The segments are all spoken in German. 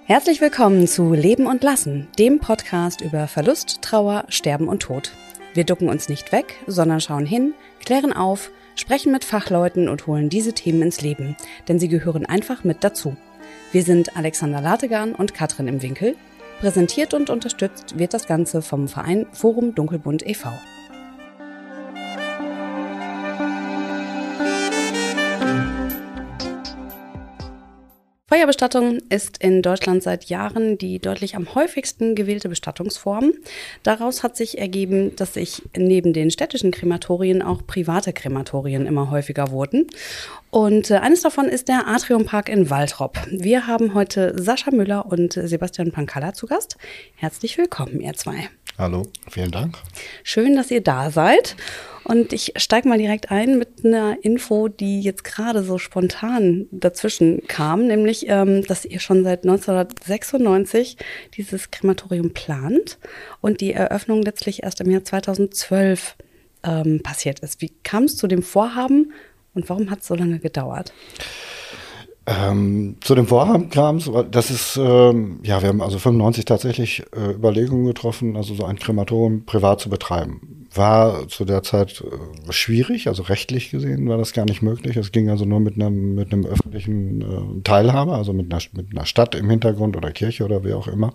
Herzlich willkommen zu Leben und Lassen, dem Podcast über Verlust, Trauer, Sterben und Tod. Wir ducken uns nicht weg, sondern schauen hin, klären auf, sprechen mit Fachleuten und holen diese Themen ins Leben, denn sie gehören einfach mit dazu. Wir sind Alexander Lategan und Katrin im Winkel. Präsentiert und unterstützt wird das Ganze vom Verein Forum Dunkelbunt e.V. Feuerbestattung ist in Deutschland seit Jahren die deutlich am häufigsten gewählte Bestattungsform. Daraus hat sich ergeben, dass sich neben den städtischen Krematorien auch private Krematorien immer häufiger wurden. Und eines davon ist der Atriumpark in Waltrop. Wir haben heute Sascha Müller und Sebastian Pankalla zu Gast. Herzlich willkommen, ihr zwei. Hallo, vielen Dank. Schön, dass ihr da seid. Und ich steige mal direkt ein mit einer Info, die jetzt gerade so spontan dazwischen kam, nämlich, dass ihr schon seit 1996 dieses Krematorium plant und die Eröffnung letztlich erst im Jahr 2012 passiert ist. Wie kam es zu dem Vorhaben und warum hat es so lange gedauert? Zu dem Vorhaben kam es, das ist, wir haben also 95 tatsächlich Überlegungen getroffen, also so ein Krematorium privat zu betreiben. War zu der Zeit schwierig, also rechtlich gesehen war das gar nicht möglich. Es ging also nur mit einem öffentlichen Teilhaber, also mit einer Stadt im Hintergrund oder Kirche oder wie auch immer.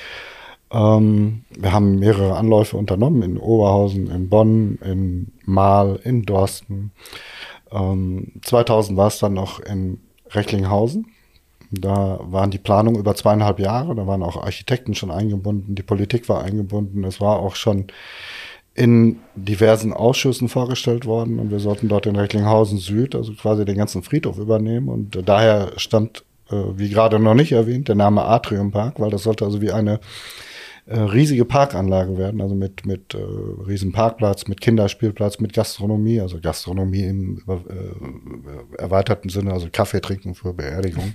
Wir haben mehrere Anläufe unternommen in Oberhausen, in Bonn, in Marl, in Dorsten. 2000 war es dann noch in Recklinghausen. Da waren die Planungen über 2,5 Jahre, da waren auch Architekten schon eingebunden, die Politik war eingebunden, es war auch schon in diversen Ausschüssen vorgestellt worden und wir sollten dort in Recklinghausen Süd, also quasi den ganzen Friedhof übernehmen und daher stand, wie gerade noch nicht erwähnt, der Name Atriumpark, weil das sollte also wie eine riesige Parkanlage werden, also mit riesen Parkplatz, mit Kinderspielplatz, mit Gastronomie, also Gastronomie im erweiterten Sinne, also Kaffee trinken für Beerdigung.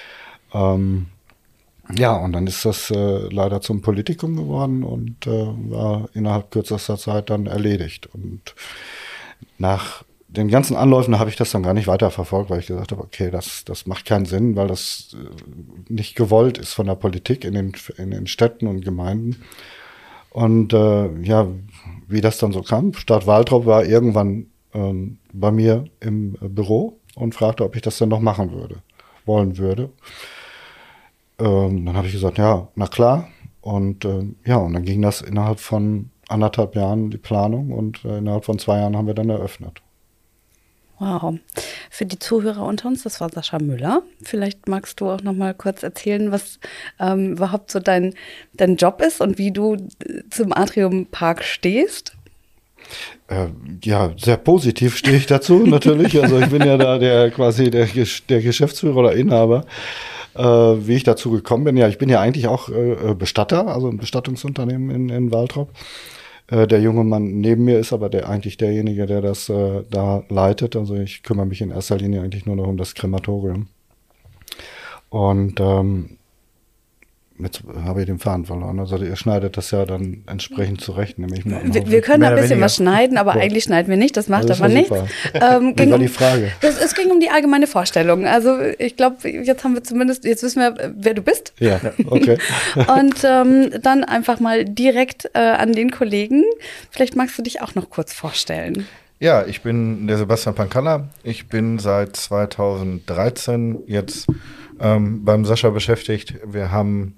Ja, und dann ist das leider zum Politikum geworden und war innerhalb kürzester Zeit dann erledigt. Und nach den ganzen Anläufen habe ich das dann gar nicht weiterverfolgt, weil ich gesagt habe, okay, das macht keinen Sinn, weil das nicht gewollt ist von der Politik in den Städten und Gemeinden. Und ja, wie das dann so kam, Stadt Waltrop war irgendwann bei mir im Büro und fragte, ob ich das denn noch machen wollen würde. Dann habe ich gesagt, ja, na klar. Und ja, und dann ging das innerhalb von 1,5 Jahren die Planung und innerhalb von 2 Jahren haben wir dann eröffnet. Wow. Für die Zuhörer unter uns, das war Sascha Müller. Vielleicht magst du auch noch mal kurz erzählen, was überhaupt so dein Job ist und wie du zum Atriumpark stehst. Ja, sehr positiv stehe ich dazu natürlich. Also ich bin ja da der Geschäftsführer oder Inhaber. Wie ich dazu gekommen bin, ja, ich bin ja eigentlich auch Bestatter, also ein Bestattungsunternehmen in Waltrop. Der junge Mann neben mir ist aber eigentlich derjenige, der das da leitet. Also ich kümmere mich in erster Linie eigentlich nur noch um das Krematorium. Und jetzt habe ich den Faden verloren. Also ihr schneidet das ja dann entsprechend zurecht. Nämlich wir können da ein bisschen was schneiden, aber eigentlich schneiden wir nicht. Das macht aber nichts. Wie war die Frage? Es ging um die allgemeine Vorstellung. Also ich glaube, jetzt wissen wir, wer du bist. Ja, okay. Und dann einfach mal direkt an den Kollegen. Vielleicht magst du dich auch noch kurz vorstellen. Ja, ich bin der Sebastian Pankalla. Ich bin seit 2013 jetzt beim Sascha beschäftigt. Wir haben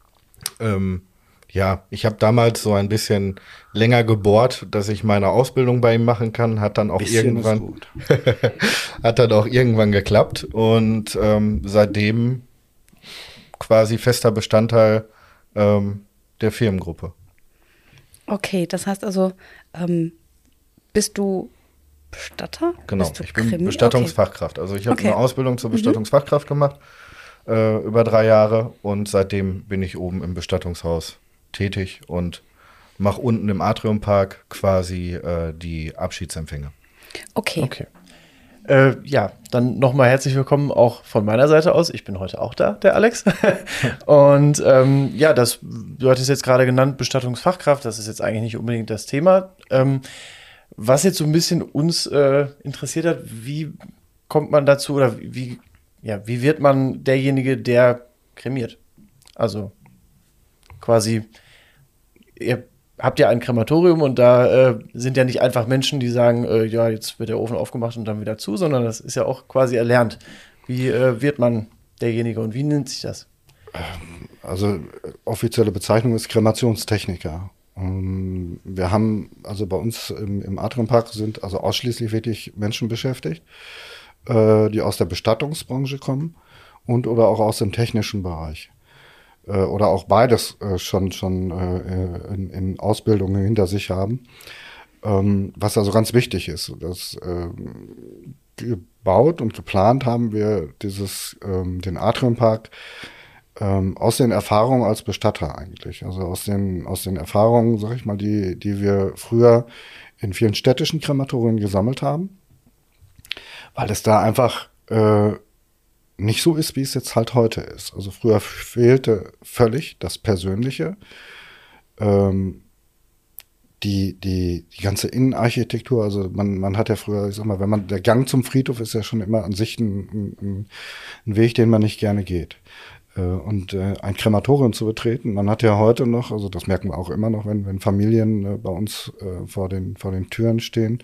ich habe damals so ein bisschen länger gebohrt, dass ich meine Ausbildung bei ihm machen kann. Hat dann auch irgendwann geklappt und seitdem quasi fester Bestandteil der Firmengruppe. Okay, das heißt also, bist du Bestatter? Genau, ich bin Bestattungsfachkraft. Also ich habe eine Ausbildung zur Bestattungsfachkraft gemacht. Über 3 Jahre und seitdem bin ich oben im Bestattungshaus tätig und mache unten im Atriumpark quasi die Abschiedsempfänge. Okay. Ja, dann nochmal herzlich willkommen auch von meiner Seite aus. Ich bin heute auch da, der Alex. Und ja, du hattest jetzt gerade genannt, Bestattungsfachkraft, das ist jetzt eigentlich nicht unbedingt das Thema. Was jetzt so ein bisschen uns interessiert hat, wie kommt man dazu oder wie wird man derjenige, der kremiert? Also quasi, ihr habt ja ein Krematorium und da sind ja nicht einfach Menschen, die sagen, ja, jetzt wird der Ofen aufgemacht und dann wieder zu, sondern das ist ja auch quasi erlernt. Wie wird man derjenige und wie nennt sich das? Also offizielle Bezeichnung ist Kremationstechniker. Wir haben, also bei uns im Atriumpark sind also ausschließlich wirklich Menschen beschäftigt, die aus der Bestattungsbranche kommen und oder auch aus dem technischen Bereich. Oder auch beides schon in Ausbildungen hinter sich haben. Was also ganz wichtig ist. Das gebaut und geplant haben wir den Atriumpark aus den Erfahrungen als Bestatter eigentlich. Also aus den Erfahrungen, sag ich mal, die wir früher in vielen städtischen Krematorien gesammelt haben. Weil es da einfach nicht so ist, wie es jetzt halt heute ist. Also früher fehlte völlig das Persönliche. Die ganze Innenarchitektur, also man hat ja früher, ich sag mal, der Gang zum Friedhof ist ja schon immer an sich ein Weg, den man nicht gerne geht. Und ein Krematorium zu betreten, man hat ja heute noch, also das merken wir auch immer noch, wenn Familien bei uns vor den Türen stehen,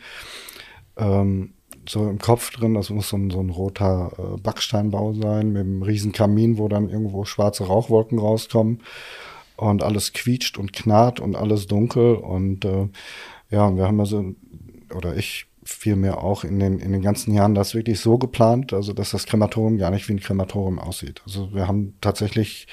so im Kopf drin, das muss so ein roter Backsteinbau sein, mit einem riesen Kamin, wo dann irgendwo schwarze Rauchwolken rauskommen und alles quietscht und knarrt und alles dunkel und ja, wir haben also, oder ich vielmehr auch in den ganzen Jahren das wirklich so geplant, also dass das Krematorium gar nicht wie ein Krematorium aussieht. Also wir haben tatsächlich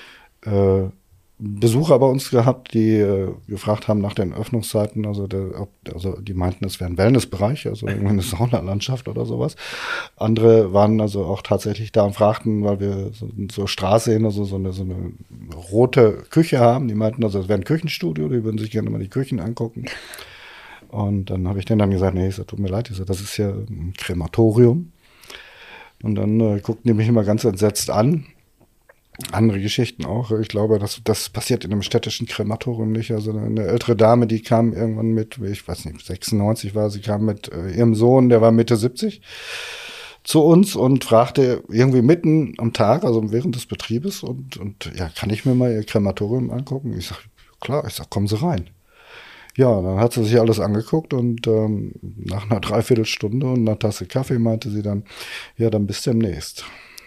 Besucher bei uns gehabt, die gefragt haben nach den Öffnungszeiten, also die meinten, es wäre ein Wellnessbereich, also irgendwie eine Saunalandschaft oder sowas. Andere waren also auch tatsächlich da und fragten, weil wir so Straße also so eine rote Küche haben, die meinten, also es wäre ein Küchenstudio, die würden sich gerne mal die Küchen angucken. Und dann habe ich denen dann gesagt, nee, ich sag, tut mir leid, ich sag, das ist ja ein Krematorium. Und dann guckten die mich immer ganz entsetzt an. Andere Geschichten auch. Ich glaube, das passiert in einem städtischen Krematorium nicht. Also eine ältere Dame, die kam irgendwann mit, ich weiß nicht, 96 war sie, kam mit ihrem Sohn, der war Mitte 70, zu uns und fragte irgendwie mitten am Tag, also während des Betriebes, und ja, kann ich mir mal ihr Krematorium angucken? Ich sag, klar, kommen Sie rein. Ja, dann hat sie sich alles angeguckt und nach einer Dreiviertelstunde und einer Tasse Kaffee meinte sie dann, ja, dann bis demnächst.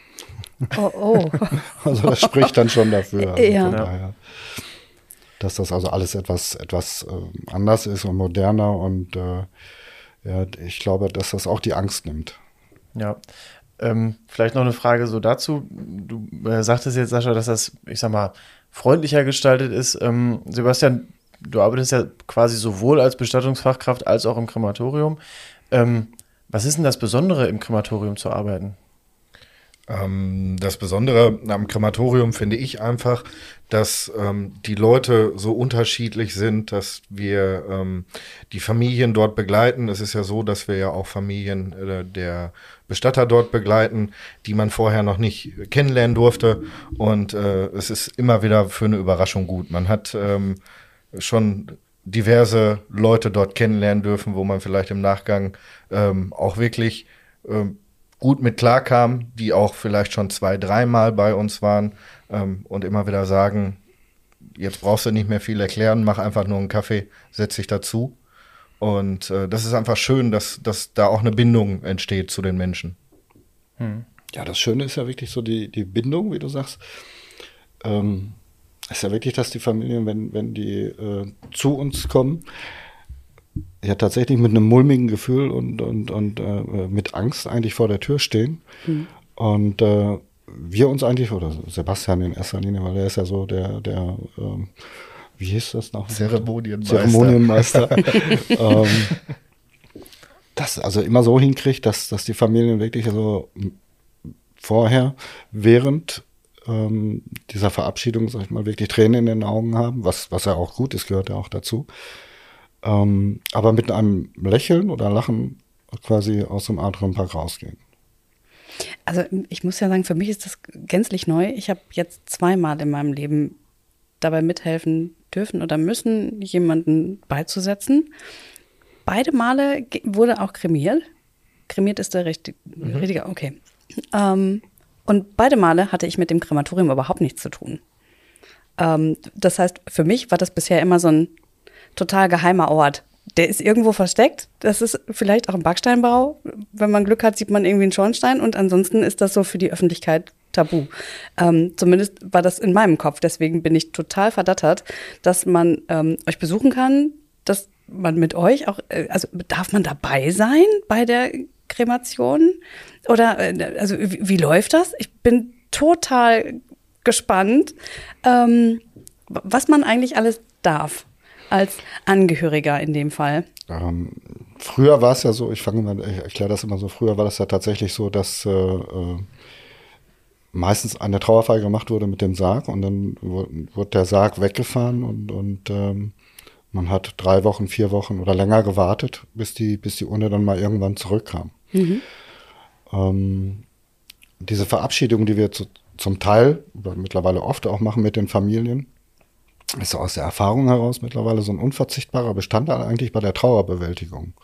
Oh. Also das spricht dann schon dafür. Also ja. von daher, dass das also alles etwas anders ist und moderner und ja, ich glaube, dass das auch die Angst nimmt. Ja, vielleicht noch eine Frage so dazu. Du sagtest jetzt, Sascha, dass das, ich sag mal, freundlicher gestaltet ist. Sebastian, du arbeitest ja quasi sowohl als Bestattungsfachkraft als auch im Krematorium. Was ist denn das Besondere, im Krematorium zu arbeiten? Das Besondere am Krematorium finde ich einfach, dass die Leute so unterschiedlich sind, dass wir die Familien dort begleiten. Es ist ja so, dass wir ja auch Familien der Bestatter dort begleiten, die man vorher noch nicht kennenlernen durfte. Und es ist immer wieder für eine Überraschung gut. Man hat schon diverse Leute dort kennenlernen dürfen, wo man vielleicht im Nachgang auch wirklich gut mit klarkam, die auch vielleicht schon 2-3 Mal bei uns waren und immer wieder sagen, jetzt brauchst du nicht mehr viel erklären, mach einfach nur einen Kaffee, setz dich dazu. Und das ist einfach schön, dass da auch eine Bindung entsteht zu den Menschen. Ja, das Schöne ist ja wirklich so die Bindung, wie du sagst. Ist ja wirklich, dass die Familien, wenn die zu uns kommen, ja tatsächlich mit einem mulmigen Gefühl und mit Angst eigentlich vor der Tür stehen. Und wir uns eigentlich, oder Sebastian in erster Linie, weil er ist ja so der wie hieß das noch? Zeremonienmeister. Das also immer so hinkriegt, dass die Familien wirklich so vorher, während dieser Verabschiedung, sag ich mal, wirklich Tränen in den Augen haben, was ja auch gut ist, gehört ja auch dazu. Aber mit einem Lächeln oder Lachen quasi aus dem Atriumpark rausgehen. Also ich muss ja sagen, für mich ist das gänzlich neu. Ich habe jetzt 2-mal in meinem Leben dabei mithelfen dürfen oder müssen, jemanden beizusetzen. Beide Male wurde auch kremiert. Kremiert ist der richtige, okay. Und beide Male hatte ich mit dem Krematorium überhaupt nichts zu tun. Das heißt, für mich war das bisher immer so ein total geheimer Ort. Der ist irgendwo versteckt. Das ist vielleicht auch ein Backsteinbau. Wenn man Glück hat, sieht man irgendwie einen Schornstein. Und ansonsten ist das so für die Öffentlichkeit tabu. Zumindest war das in meinem Kopf. Deswegen bin ich total verdattert, dass man euch besuchen kann, dass man mit euch auch, also darf man dabei sein bei der Kremation? Oder also wie läuft das? Ich bin total gespannt, was man eigentlich alles darf. Als Angehöriger in dem Fall. Früher war es ja so, ich erkläre das immer so, früher war das ja tatsächlich so, dass meistens eine Trauerfeier gemacht wurde mit dem Sarg und dann wurde der Sarg weggefahren und man hat 3 Wochen, 4 Wochen oder länger gewartet, bis die Urne dann mal irgendwann zurückkam. Diese Verabschiedung, die wir zum Teil, oder mittlerweile oft auch machen mit den Familien, ist aus der Erfahrung heraus mittlerweile so ein unverzichtbarer Bestandteil eigentlich bei der Trauerbewältigung.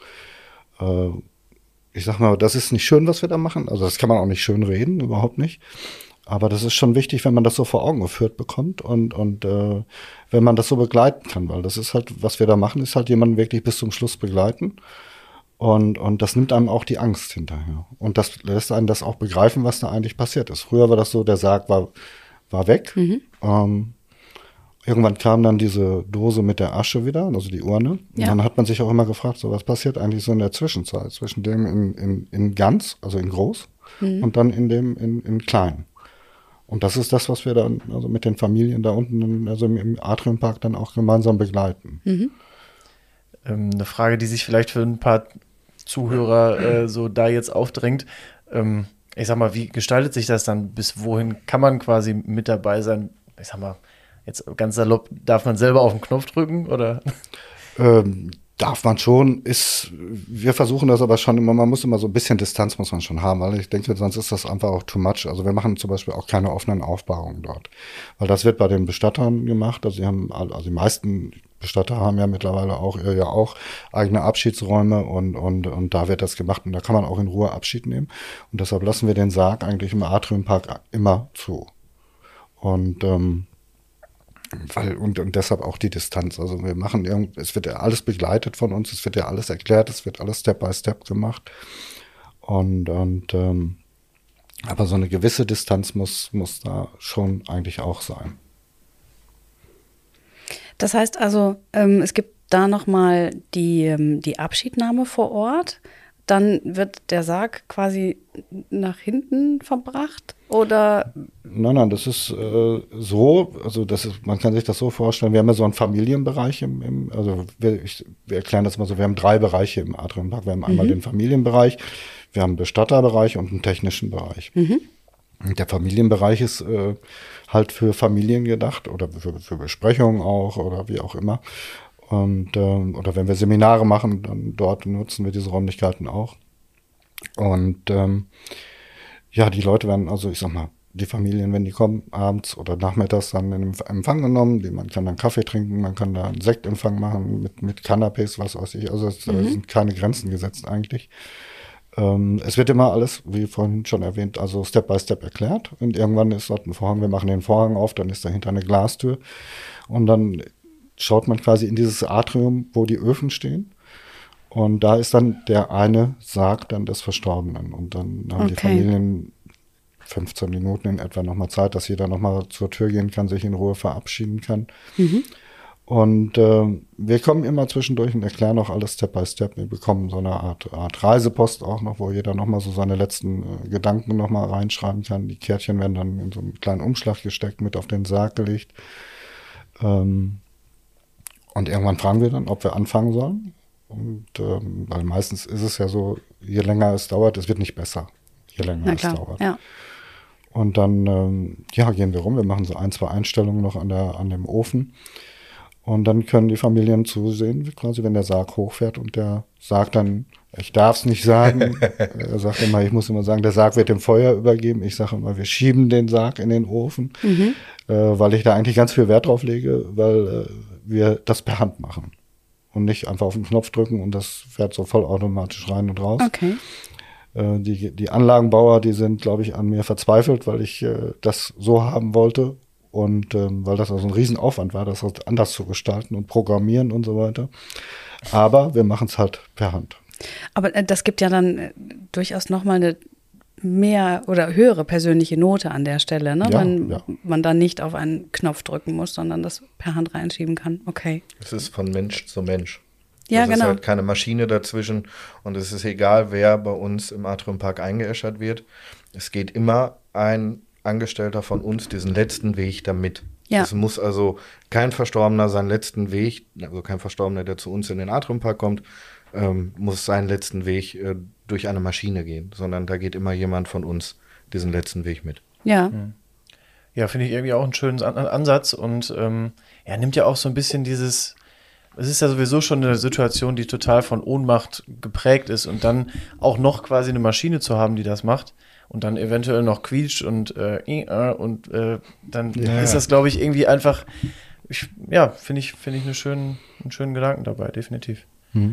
Ich sag mal, das ist nicht schön, was wir da machen. Also das kann man auch nicht schön reden, überhaupt nicht. Aber das ist schon wichtig, wenn man das so vor Augen geführt bekommt und wenn man das so begleiten kann. Weil das ist halt, was wir da machen, ist halt jemanden wirklich bis zum Schluss begleiten. Und das nimmt einem auch die Angst hinterher. Und das lässt einen das auch begreifen, was da eigentlich passiert ist. Früher war das so, der Sarg war weg. Irgendwann kam dann diese Dose mit der Asche wieder, also die Urne. Und dann hat man sich auch immer gefragt, so was passiert eigentlich so in der Zwischenzeit, zwischen dem in ganz, also in groß, und dann in klein. Und das ist das, was wir dann also mit den Familien da unten, also im Atriumpark dann auch gemeinsam begleiten. Eine Frage, die sich vielleicht für ein paar Zuhörer so da jetzt aufdrängt. Ich sag mal, wie gestaltet sich das dann? Bis wohin kann man quasi mit dabei sein? Ich sag mal, jetzt ganz salopp, darf man selber auf den Knopf drücken, oder? Darf man schon, wir versuchen das aber schon immer, man muss immer so ein bisschen Distanz muss man schon haben, weil ich denke, sonst ist das einfach auch too much. Also wir machen zum Beispiel auch keine offenen Aufbahrungen dort, weil das wird bei den Bestattern gemacht, also die meisten Bestatter haben ja mittlerweile auch eigene Abschiedsräume und da wird das gemacht und da kann man auch in Ruhe Abschied nehmen und deshalb lassen wir den Sarg eigentlich im Atriumpark immer zu. Und deshalb auch die Distanz. Also wir machen es wird ja alles begleitet von uns, es wird ja alles erklärt, es wird alles Step by Step gemacht. Aber so eine gewisse Distanz muss da schon eigentlich auch sein. Das heißt also, es gibt da nochmal die Abschiednahme vor Ort. Dann wird der Sarg quasi nach hinten verbracht, oder? Nein, das ist so, also man kann sich das so vorstellen, wir haben ja so einen Familienbereich also wir erklären das mal so, wir haben 3 Bereiche im Atriumpark. Wir haben einmal den Familienbereich, wir haben einen Bestatterbereich und einen technischen Bereich. Und der Familienbereich ist halt für Familien gedacht oder für Besprechungen auch oder wie auch immer. Und oder wenn wir Seminare machen, dann dort nutzen wir diese Räumlichkeiten auch. Und die Leute werden, also ich sag mal, die Familien, wenn die kommen, abends oder nachmittags dann in Empfang genommen. Man kann dann Kaffee trinken, man kann da einen Sektempfang machen mit Canapés, was weiß ich. Also es sind keine Grenzen gesetzt eigentlich. Es wird immer alles, wie vorhin schon erwähnt, also Step by Step erklärt. Und irgendwann ist dort ein Vorhang, wir machen den Vorhang auf, dann ist dahinter eine Glastür. Und dann schaut man quasi in dieses Atrium, wo die Öfen stehen. Und da ist dann der eine Sarg dann des Verstorbenen. Und dann haben die Familien 15 Minuten in etwa nochmal Zeit, dass jeder nochmal zur Tür gehen kann, sich in Ruhe verabschieden kann. Und wir kommen immer zwischendurch und erklären auch alles Step by Step. Wir bekommen so eine Art Reisepost auch noch, wo jeder nochmal so seine letzten Gedanken nochmal reinschreiben kann. Die Kärtchen werden dann in so einen kleinen Umschlag gesteckt, mit auf den Sarg gelegt. Und irgendwann fragen wir dann, ob wir anfangen sollen. Und weil meistens ist es ja so, je länger es dauert, es wird nicht besser, je länger es dauert. Ja. Und dann gehen wir rum, wir machen so 1, 2 Einstellungen noch an dem Ofen. Und dann können die Familien zusehen, quasi wenn der Sarg hochfährt und der sagt dann, ich darf es nicht sagen. Er sagt immer, ich muss immer sagen, der Sarg wird dem Feuer übergeben. Ich sage immer, wir schieben den Sarg in den Ofen, weil ich da eigentlich ganz viel Wert drauf lege, weil wir das per Hand machen und nicht einfach auf den Knopf drücken und das fährt so vollautomatisch rein und raus. Okay. Die Anlagenbauer, die sind, glaube ich, an mir verzweifelt, weil ich das so haben wollte und weil das also ein Riesenaufwand war, das anders zu gestalten und programmieren und so weiter. Aber wir machen es halt per Hand. Aber das gibt ja dann durchaus nochmal eine mehr oder höhere persönliche Note an der Stelle, ne? Wenn man da nicht auf einen Knopf drücken muss, sondern das per Hand reinschieben kann. Okay. Es ist von Mensch zu Mensch. Ja, genau. Es ist genau. halt keine Maschine dazwischen und es ist egal, wer bei uns im Atriumpark eingeäschert wird. Es geht immer ein Angestellter von uns diesen letzten Weg damit. Ja. Es muss also kein Verstorbener seinen letzten Weg, also kein Verstorbener, der zu uns in den Atriumpark kommt, muss seinen letzten Weg durch eine Maschine gehen, sondern da geht immer jemand von uns diesen letzten Weg mit. Ja. Ja, finde ich irgendwie auch einen schönen Ansatz und nimmt ja auch so ein bisschen es ist ja sowieso schon eine Situation, die total von Ohnmacht geprägt ist und dann auch noch quasi eine Maschine zu haben, die das macht und dann eventuell noch quietscht und dann ist das, glaube ich, irgendwie einfach, finde ich einen schönen Gedanken dabei, definitiv. Mhm.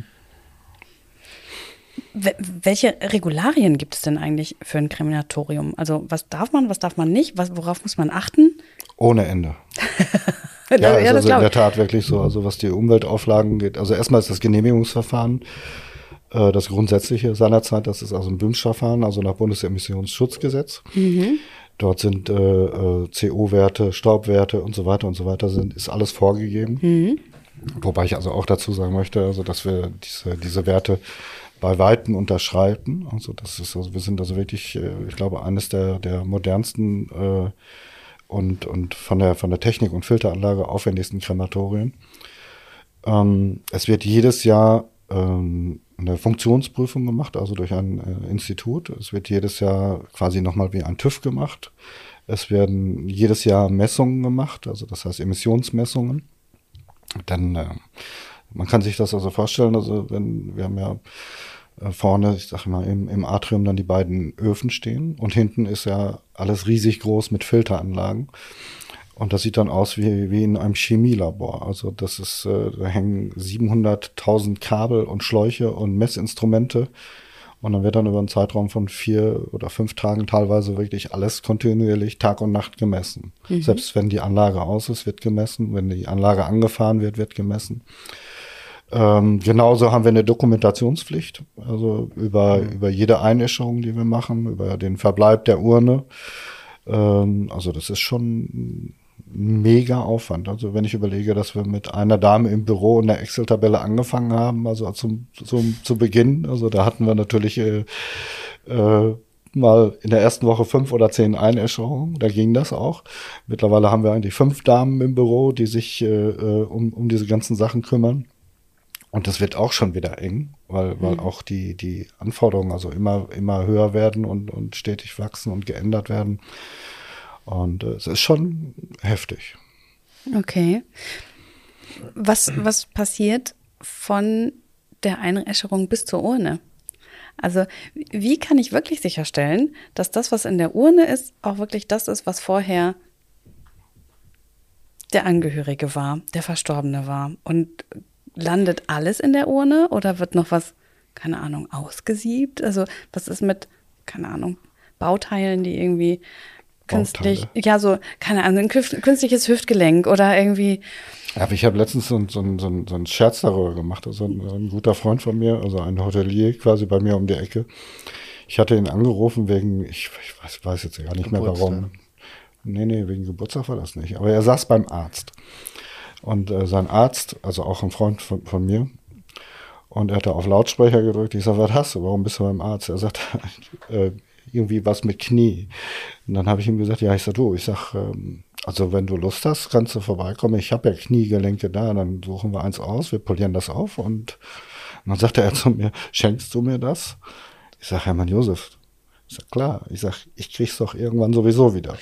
Welche Regularien gibt es denn eigentlich für ein Krematorium? Also was darf man nicht? Worauf muss man achten? Ohne Ende. Ja, ist das also in glaube der ich. Tat wirklich so. Also was die Umweltauflagen geht. Also erstmal ist das Genehmigungsverfahren das Grundsätzliche seinerzeit. Das ist also ein BÜMSCH-Verfahren, also nach Bundesemissionsschutzgesetz. Mhm. Dort sind CO-Werte, Staubwerte und so weiter ist alles vorgegeben. Mhm. Wobei ich also auch dazu sagen möchte, also dass wir diese Werte bei Weitem unterschreiten. Also wir sind also wirklich, ich glaube, eines der modernsten und von der Technik und Filteranlage aufwendigsten Krematorien. Es wird jedes Jahr eine Funktionsprüfung gemacht, also durch ein Institut. Es wird jedes Jahr quasi nochmal wie ein TÜV gemacht. Es werden jedes Jahr Messungen gemacht, also das heißt Emissionsmessungen. Dann, man kann sich das also vorstellen, also wir haben ja vorne, ich sage mal, im Atrium dann die beiden Öfen stehen und hinten ist ja alles riesig groß mit Filteranlagen. Und das sieht dann aus wie in einem Chemielabor. Also das ist, da hängen 700.000 Kabel und Schläuche und Messinstrumente. Und dann wird dann über einen Zeitraum von 4 oder 5 Tagen teilweise wirklich alles kontinuierlich Tag und Nacht gemessen. Mhm. Selbst wenn die Anlage aus ist, wird gemessen. Wenn die Anlage angefahren wird gemessen. Genauso haben wir eine Dokumentationspflicht. Also über jede Einäscherung, die wir machen, über den Verbleib der Urne. Also das ist schon mega Aufwand. Also wenn ich überlege, dass wir mit einer Dame im Büro in der Excel-Tabelle angefangen haben, also zu Beginn, also da hatten wir natürlich mal in der ersten Woche 5 oder 10 Einäscherungen, da ging das auch. Mittlerweile haben wir eigentlich 5 Damen im Büro, die sich um diese ganzen Sachen kümmern. Und das wird auch schon wieder eng, weil auch die Anforderungen also immer höher werden und stetig wachsen und geändert werden. Und es ist schon heftig. Okay. Was passiert von der Einäscherung bis zur Urne? Also wie kann ich wirklich sicherstellen, dass das, was in der Urne ist, auch wirklich das ist, was vorher der Angehörige war, der Verstorbene war? Und landet alles in der Urne oder wird noch was, keine Ahnung, ausgesiebt? Also was ist mit, keine Ahnung, Bauteilen, die irgendwie künstlich, keine Ahnung, ein künstliches Hüftgelenk oder irgendwie. Ja, ich habe letztens so einen Scherz darüber gemacht. Also ein guter Freund von mir, also ein Hotelier quasi bei mir um die Ecke. Ich hatte ihn angerufen wegen, ich weiß jetzt gar nicht mehr warum. Nee, wegen Geburtstag war das nicht. Aber er saß beim Arzt. Und sein Arzt, also auch ein Freund von mir, und er hat da auf Lautsprecher gedrückt. Ich sage, was hast du? Warum bist du beim Arzt? Er sagt, irgendwie was mit Knie. Und dann habe ich ihm gesagt, also wenn du Lust hast, kannst du vorbeikommen. Ich habe ja Kniegelenke da, dann suchen wir eins aus, wir polieren das auf. Und dann sagte er zu mir, schenkst du mir das? Ich sage, Hermann Josef. Ich sage, klar. Ich sage, ich krieg's doch irgendwann sowieso wieder.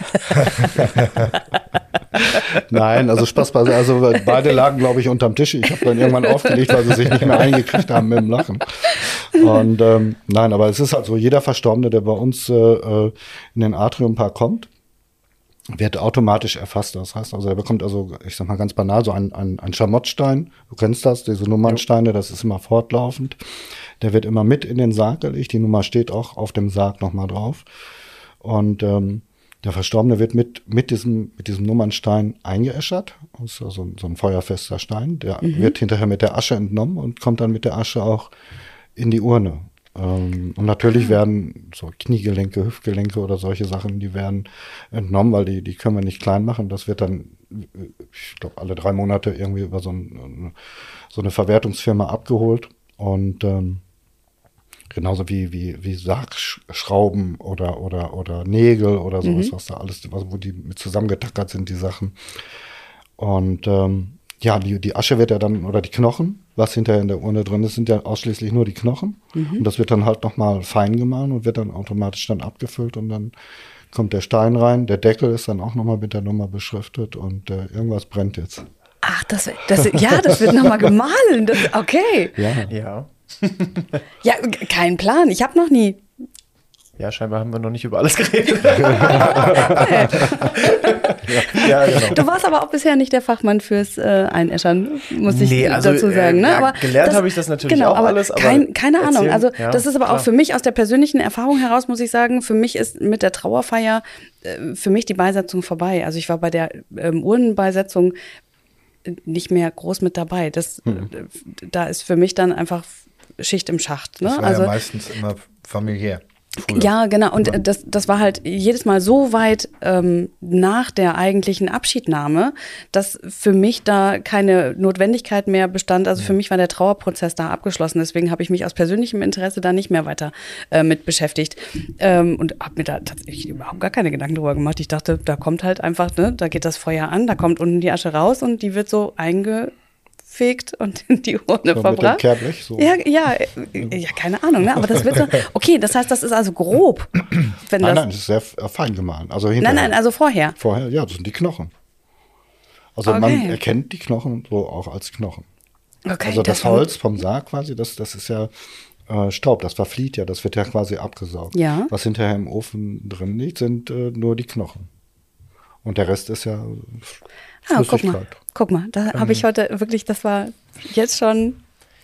Nein, also Spaß beiseite. Also beide lagen, glaube ich, unterm Tisch. Ich habe dann irgendwann aufgelegt, weil sie sich nicht mehr eingekriegt haben mit dem Lachen. Und nein, aber es ist halt so, jeder Verstorbene, der bei uns in den Atriumpark kommt, wird automatisch erfasst. Das heißt also, er bekommt also, ich sag mal ganz banal, so ein Schamottstein. Du kennst das, diese Nummernsteine, das ist immer fortlaufend. Der wird immer mit in den Sarg gelegt. Die Nummer steht auch auf dem Sarg nochmal drauf. Und Der Verstorbene wird mit diesem Nummernstein eingeäschert. Das ist also so ein feuerfester Stein. Der wird hinterher mit der Asche entnommen und kommt dann mit der Asche auch in die Urne. Und natürlich werden so Kniegelenke, Hüftgelenke oder solche Sachen, die werden entnommen, weil die können wir nicht klein machen. Das wird dann, ich glaube, alle 3 Monate irgendwie über so eine Verwertungsfirma abgeholt. Und genauso wie Sargschrauben oder Nägel oder sowas, was da alles, wo die mit zusammengetackert sind, die Sachen. Und die Asche wird ja dann, oder die Knochen, was hinterher in der Urne drin ist, sind ja ausschließlich nur die Knochen. Und das wird dann halt nochmal fein gemahlen und wird dann automatisch dann abgefüllt und dann kommt der Stein rein. Der Deckel ist dann auch nochmal mit der Nummer beschriftet und irgendwas brennt jetzt. Ach, das wird nochmal gemahlen. Okay. Ja. Ja, kein Plan. Ich habe noch nie. Ja, scheinbar haben wir noch nicht über alles geredet. Ja, genau. Du warst aber auch bisher nicht der Fachmann fürs Einäschern, muss ich dazu sagen. Ne? Aber gelernt habe ich das natürlich auch aber alles. Aber keine Ahnung. Also das ist aber klar. auch für mich aus der persönlichen Erfahrung heraus, muss ich sagen, für mich ist mit der Trauerfeier für mich die Beisetzung vorbei. Also ich war bei der Urnenbeisetzung nicht mehr groß mit dabei. Da ist für mich dann einfach Schicht im Schacht. Ne? Das war ja meistens immer familiär. Früher. Ja, genau. Und das war halt jedes Mal so weit nach der eigentlichen Abschiednahme, dass für mich da keine Notwendigkeit mehr bestand. Also für mich war der Trauerprozess da abgeschlossen. Deswegen habe ich mich aus persönlichem Interesse da nicht mehr weiter mit beschäftigt. Und habe mir da tatsächlich überhaupt gar keine Gedanken drüber gemacht. Ich dachte, da kommt halt einfach, ne, da geht das Feuer an, da kommt unten die Asche raus und die wird so eingefegt und in die Urne verbracht. Mit dem Kehrblech, so. Ja, keine Ahnung, ne? Aber das wird so, okay, das heißt, das ist also grob. Nein, das ist sehr fein gemahlen. Also Nein, also vorher. Vorher, ja, das sind die Knochen. Also man erkennt die Knochen so auch als Knochen. Okay, also das Holz vom Sarg quasi, das ist ja Staub, das verflieht ja, das wird ja quasi abgesaugt. Ja. Was hinterher im Ofen drin liegt, sind nur die Knochen. Und der Rest ist ja Flüssigkeit. Guck mal, da habe ich heute wirklich, das war jetzt schon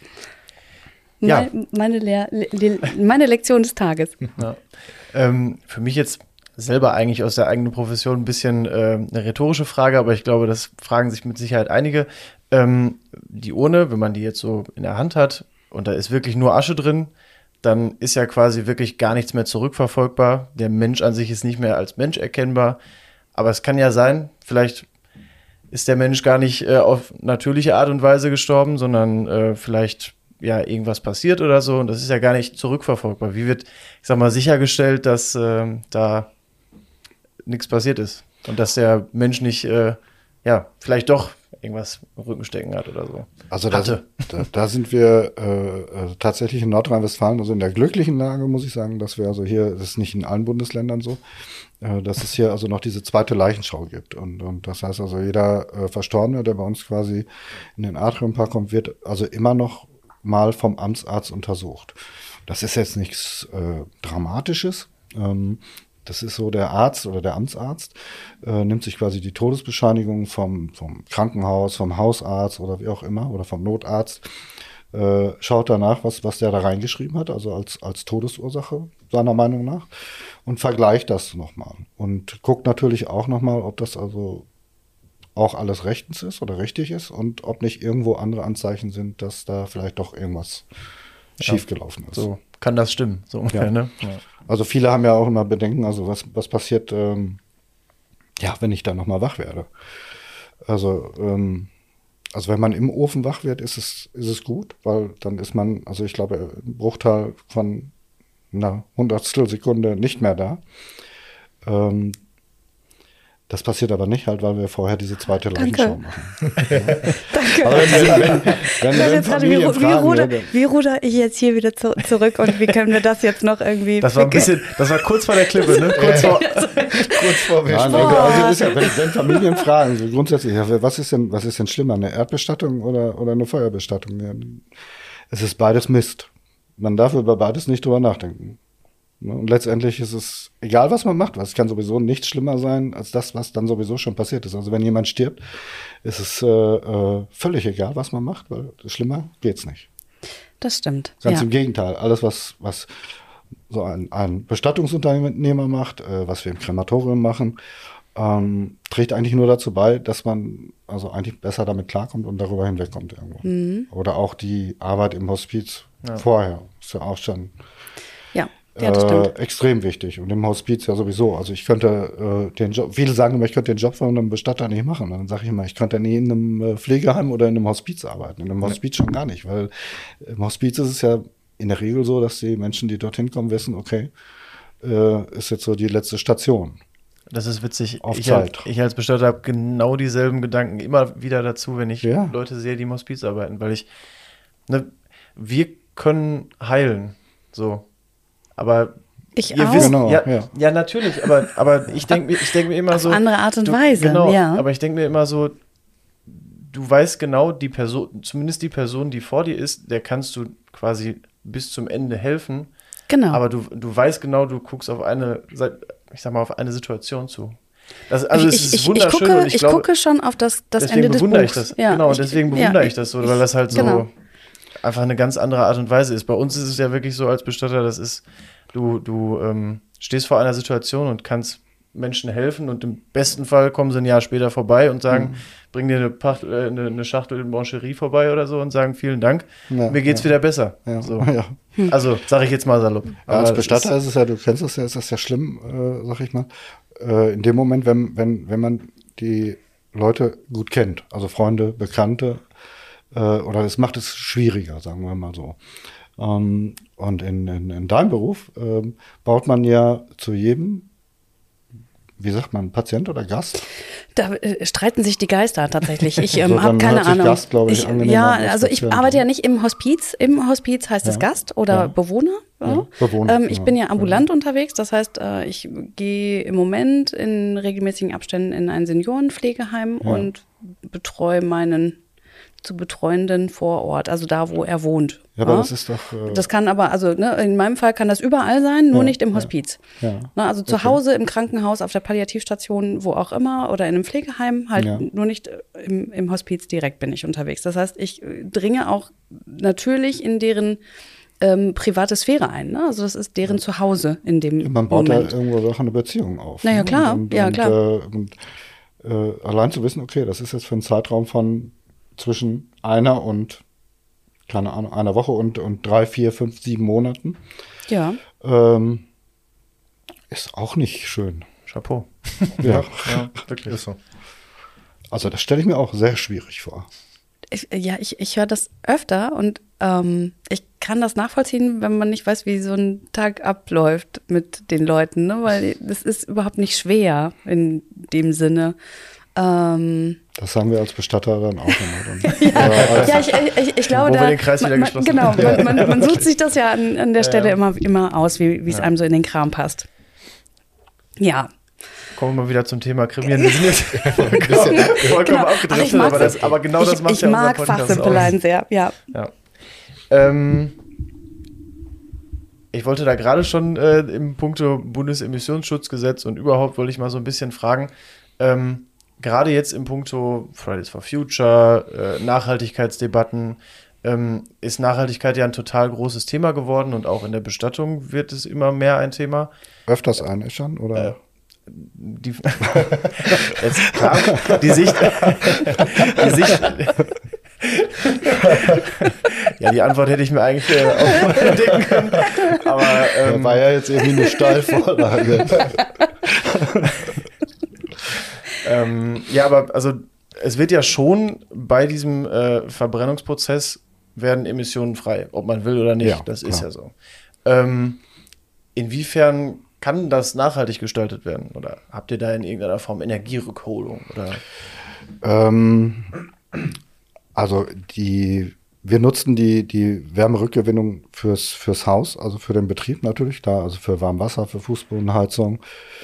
meine Lektion des Tages. Ja. Für mich jetzt selber eigentlich aus der eigenen Profession ein bisschen eine rhetorische Frage, aber ich glaube, das fragen sich mit Sicherheit einige. Die Urne, wenn man die jetzt so in der Hand hat und da ist wirklich nur Asche drin, dann ist ja quasi wirklich gar nichts mehr zurückverfolgbar. Der Mensch an sich ist nicht mehr als Mensch erkennbar. Aber es kann ja sein, vielleicht ist der Mensch gar nicht auf natürliche Art und Weise gestorben, sondern vielleicht ja irgendwas passiert oder so. Und das ist ja gar nicht zurückverfolgbar. Wie wird, ich sag mal, sichergestellt, dass da nichts passiert ist und dass der Mensch nicht, vielleicht doch irgendwas im Rücken stecken hat oder so. Also da sind wir tatsächlich in Nordrhein-Westfalen, also in der glücklichen Lage, muss ich sagen, dass wir also hier, das ist nicht in allen Bundesländern so, dass es hier also noch diese zweite Leichenschau gibt. Und das heißt also, jeder Verstorbene, der bei uns quasi in den Atriumpark kommt, wird also immer noch mal vom Amtsarzt untersucht. Das ist jetzt nichts Dramatisches. Das ist so, der Arzt oder der Amtsarzt nimmt sich quasi die Todesbescheinigung vom Krankenhaus, vom Hausarzt oder wie auch immer oder vom Notarzt, schaut danach, was der da reingeschrieben hat, also als Todesursache seiner Meinung nach, und vergleicht das nochmal und guckt natürlich auch nochmal, ob das also auch alles rechtens ist oder richtig ist und ob nicht irgendwo andere Anzeichen sind, dass da vielleicht doch irgendwas schiefgelaufen ist. So kann das stimmen, so ungefähr, ne? Ja. Also viele haben ja auch immer Bedenken, also was passiert, wenn ich dann nochmal wach werde. Also wenn man im Ofen wach wird, ist es gut, weil dann ist man, also ich glaube, ein Bruchteil von einer Hundertstelsekunde nicht mehr da. Das passiert aber nicht halt, weil wir vorher diese zweite Leichenschau machen. Danke. Aber wie ruder ich jetzt hier wieder zurück und wie können wir das jetzt noch irgendwie... Das war kurz vor der Klippe, ne? Kurz vor also ist ja, wenn Familien fragen, so grundsätzlich, was ist denn schlimmer, eine Erdbestattung oder eine Feuerbestattung? Ja, es ist beides Mist. Man darf über beides nicht drüber nachdenken. Und letztendlich ist es, egal was man macht, es kann sowieso nichts schlimmer sein, als das, was dann sowieso schon passiert ist. Also wenn jemand stirbt, ist es völlig egal, was man macht, weil schlimmer geht's nicht. Das stimmt. Ganz im Gegenteil. Alles, was so ein Bestattungsunternehmer macht, was wir im Krematorium machen, trägt eigentlich nur dazu bei, dass man also eigentlich besser damit klarkommt und darüber hinwegkommt irgendwo. Mhm. Oder auch die Arbeit im Hospiz vorher. Ist ja auch schon das stimmt. Extrem wichtig. Und im Hospiz ja sowieso. Also ich könnte den Job, viele sagen immer, ich könnte den Job von einem Bestatter nicht machen. Dann sage ich immer, ich könnte nie in einem Pflegeheim oder in einem Hospiz arbeiten. In einem Hospiz schon gar nicht, weil im Hospiz ist es ja in der Regel so, dass die Menschen, die dorthin kommen, wissen, okay, ist jetzt so die letzte Station. Das ist witzig. Auf Zeit. Ich als Bestatter habe genau dieselben Gedanken immer wieder dazu, wenn ich Leute sehe, die im Hospiz arbeiten, weil wir können heilen, so. Aber ihr wisst, genau, ja, natürlich, aber ich denke mir immer auf so. Auf andere Art und Weise, genau, ja. Aber ich denke mir immer so, du weißt genau, die Person, zumindest die Person, die vor dir ist, der kannst du quasi bis zum Ende helfen. Genau. Aber du weißt genau, du guckst auf eine Situation zu. Es ist wunderschön. Ich gucke schon auf das Ende des Buchs. Genau, deswegen bewundere ich das so, weil das halt so einfach eine ganz andere Art und Weise ist. Bei uns ist es ja wirklich so als Bestatter, das ist, du stehst vor einer Situation und kannst Menschen helfen und im besten Fall kommen sie ein Jahr später vorbei und sagen, bring dir eine Schachtel Mancherie vorbei oder so und sagen, vielen Dank, mir geht's wieder besser. Ja. So. Also, sage ich jetzt mal salopp. Aber als Bestatter ist es ja, du kennst das ja, ist das ja schlimm, sag ich mal, in dem Moment, wenn man die Leute gut kennt, also Freunde, Bekannte, oder das macht es schwieriger, sagen wir mal so. Und in deinem Beruf baut man ja zu jedem, wie sagt man, Patient oder Gast? Da streiten sich die Geister tatsächlich. Ich also habe keine Ahnung. Gast, glaube ich, ich arbeite ja nicht im Hospiz. Im Hospiz heißt es Gast oder Bewohner. Ja. Bewohner. Ich bin ja ambulant unterwegs. Das heißt, ich gehe im Moment in regelmäßigen Abständen in ein Seniorenpflegeheim und betreue meinen zu Betreuenden vor Ort, also da, wo er wohnt. Ja, aber das ist doch... das kann aber, also in meinem Fall kann das überall sein, nur nicht im Hospiz. Ja. Also zu Hause, im Krankenhaus, auf der Palliativstation, wo auch immer, oder in einem Pflegeheim, halt nur nicht im Hospiz direkt bin ich unterwegs. Das heißt, ich dringe auch natürlich in deren private Sphäre ein. Ne? Also das ist deren Zuhause in dem Moment. Man baut ja irgendwo auch eine Beziehung auf. Naja, klar. Klar. Allein zu wissen, okay, das ist jetzt für einen Zeitraum von zwischen einer und, keine Ahnung, einer Woche und 3, 4, 5, 7 Monaten. Ja. Ist auch nicht schön. Chapeau. Ja, wirklich ist so. Also das stelle ich mir auch sehr schwierig vor. Ich höre das öfter und ich kann das nachvollziehen, wenn man nicht weiß, wie so ein Tag abläuft mit den Leuten, ne? Weil das ist überhaupt nicht schwer in dem Sinne. Das sagen wir als Bestatter dann auch immer. Ich glaube, den Kreis wieder geschlossen. Genau, man sucht sich das ja an der Stelle immer aus, wie es einem so in den Kram passt. Ja. Kommen wir mal wieder zum Thema Krimieren. Wir sind jetzt vollkommen abgedriftet, aber genau das macht ja unser Podcast aus. Ich mag Fachsimpeleien sehr, ja. Ich wollte da gerade schon im Punkto Bundesemissionsschutzgesetz und überhaupt wollte ich mal so ein bisschen fragen, gerade jetzt im Punkto Fridays for Future, Nachhaltigkeitsdebatten, ist Nachhaltigkeit ja ein total großes Thema geworden und auch in der Bestattung wird es immer mehr ein Thema. Öfters eigentlich schon, oder? Jetzt klar, die Sicht. Ja, die Antwort hätte ich mir eigentlich auch denken können. Aber war ja jetzt irgendwie eine Steilvorlage. Ja, aber also es wird ja schon bei diesem Verbrennungsprozess werden Emissionen frei, ob man will oder nicht. Ja, das klar. ist ja so. Inwiefern kann das nachhaltig gestaltet werden? Oder habt ihr da in irgendeiner Form Energierückholung? Oder? Also wir nutzen die Wärmerückgewinnung fürs Haus, also für den Betrieb natürlich, da, also für Warmwasser, für Fußbodenheizung.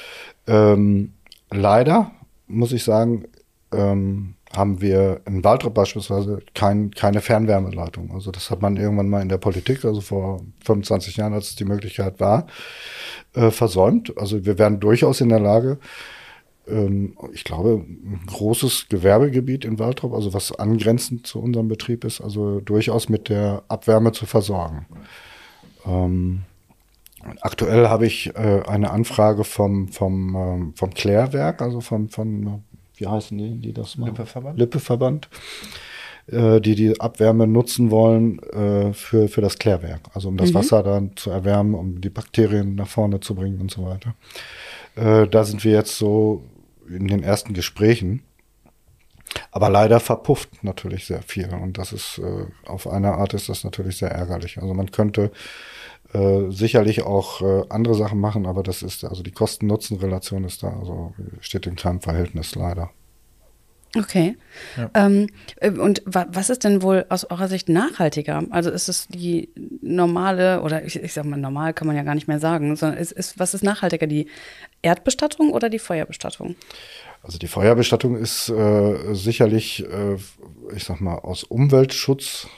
Leider, muss ich sagen, haben wir in Waltrop beispielsweise keine Fernwärmeleitung. Also das hat man irgendwann mal in der Politik, also vor 25 Jahren, als es die Möglichkeit war, versäumt. Also wir wären durchaus in der Lage, ich glaube, ein großes Gewerbegebiet in Waltrop, also was angrenzend zu unserem Betrieb ist, also durchaus mit der Abwärme zu versorgen. Aktuell habe ich eine Anfrage vom Klärwerk, also wie heißen die das mal? Lippeverband, die Abwärme nutzen wollen für das Klärwerk, also um das Wasser dann zu erwärmen, um die Bakterien nach vorne zu bringen und so weiter. Da sind wir jetzt so in den ersten Gesprächen. Aber leider verpufft natürlich sehr viel. Und das ist, auf eine Art ist das natürlich sehr ärgerlich. Also man könnte sicherlich auch andere Sachen machen, aber das ist, also die Kosten-Nutzen-Relation ist da, also steht in keinem Verhältnis leider. Okay. Ja. Und was ist denn wohl aus eurer Sicht nachhaltiger? Also ist es die normale, oder ich sag mal, normal kann man ja gar nicht mehr sagen, sondern was ist nachhaltiger, die Erdbestattung oder die Feuerbestattung? Also die Feuerbestattung ist sicherlich, ich sag mal, aus Umweltschutzsicht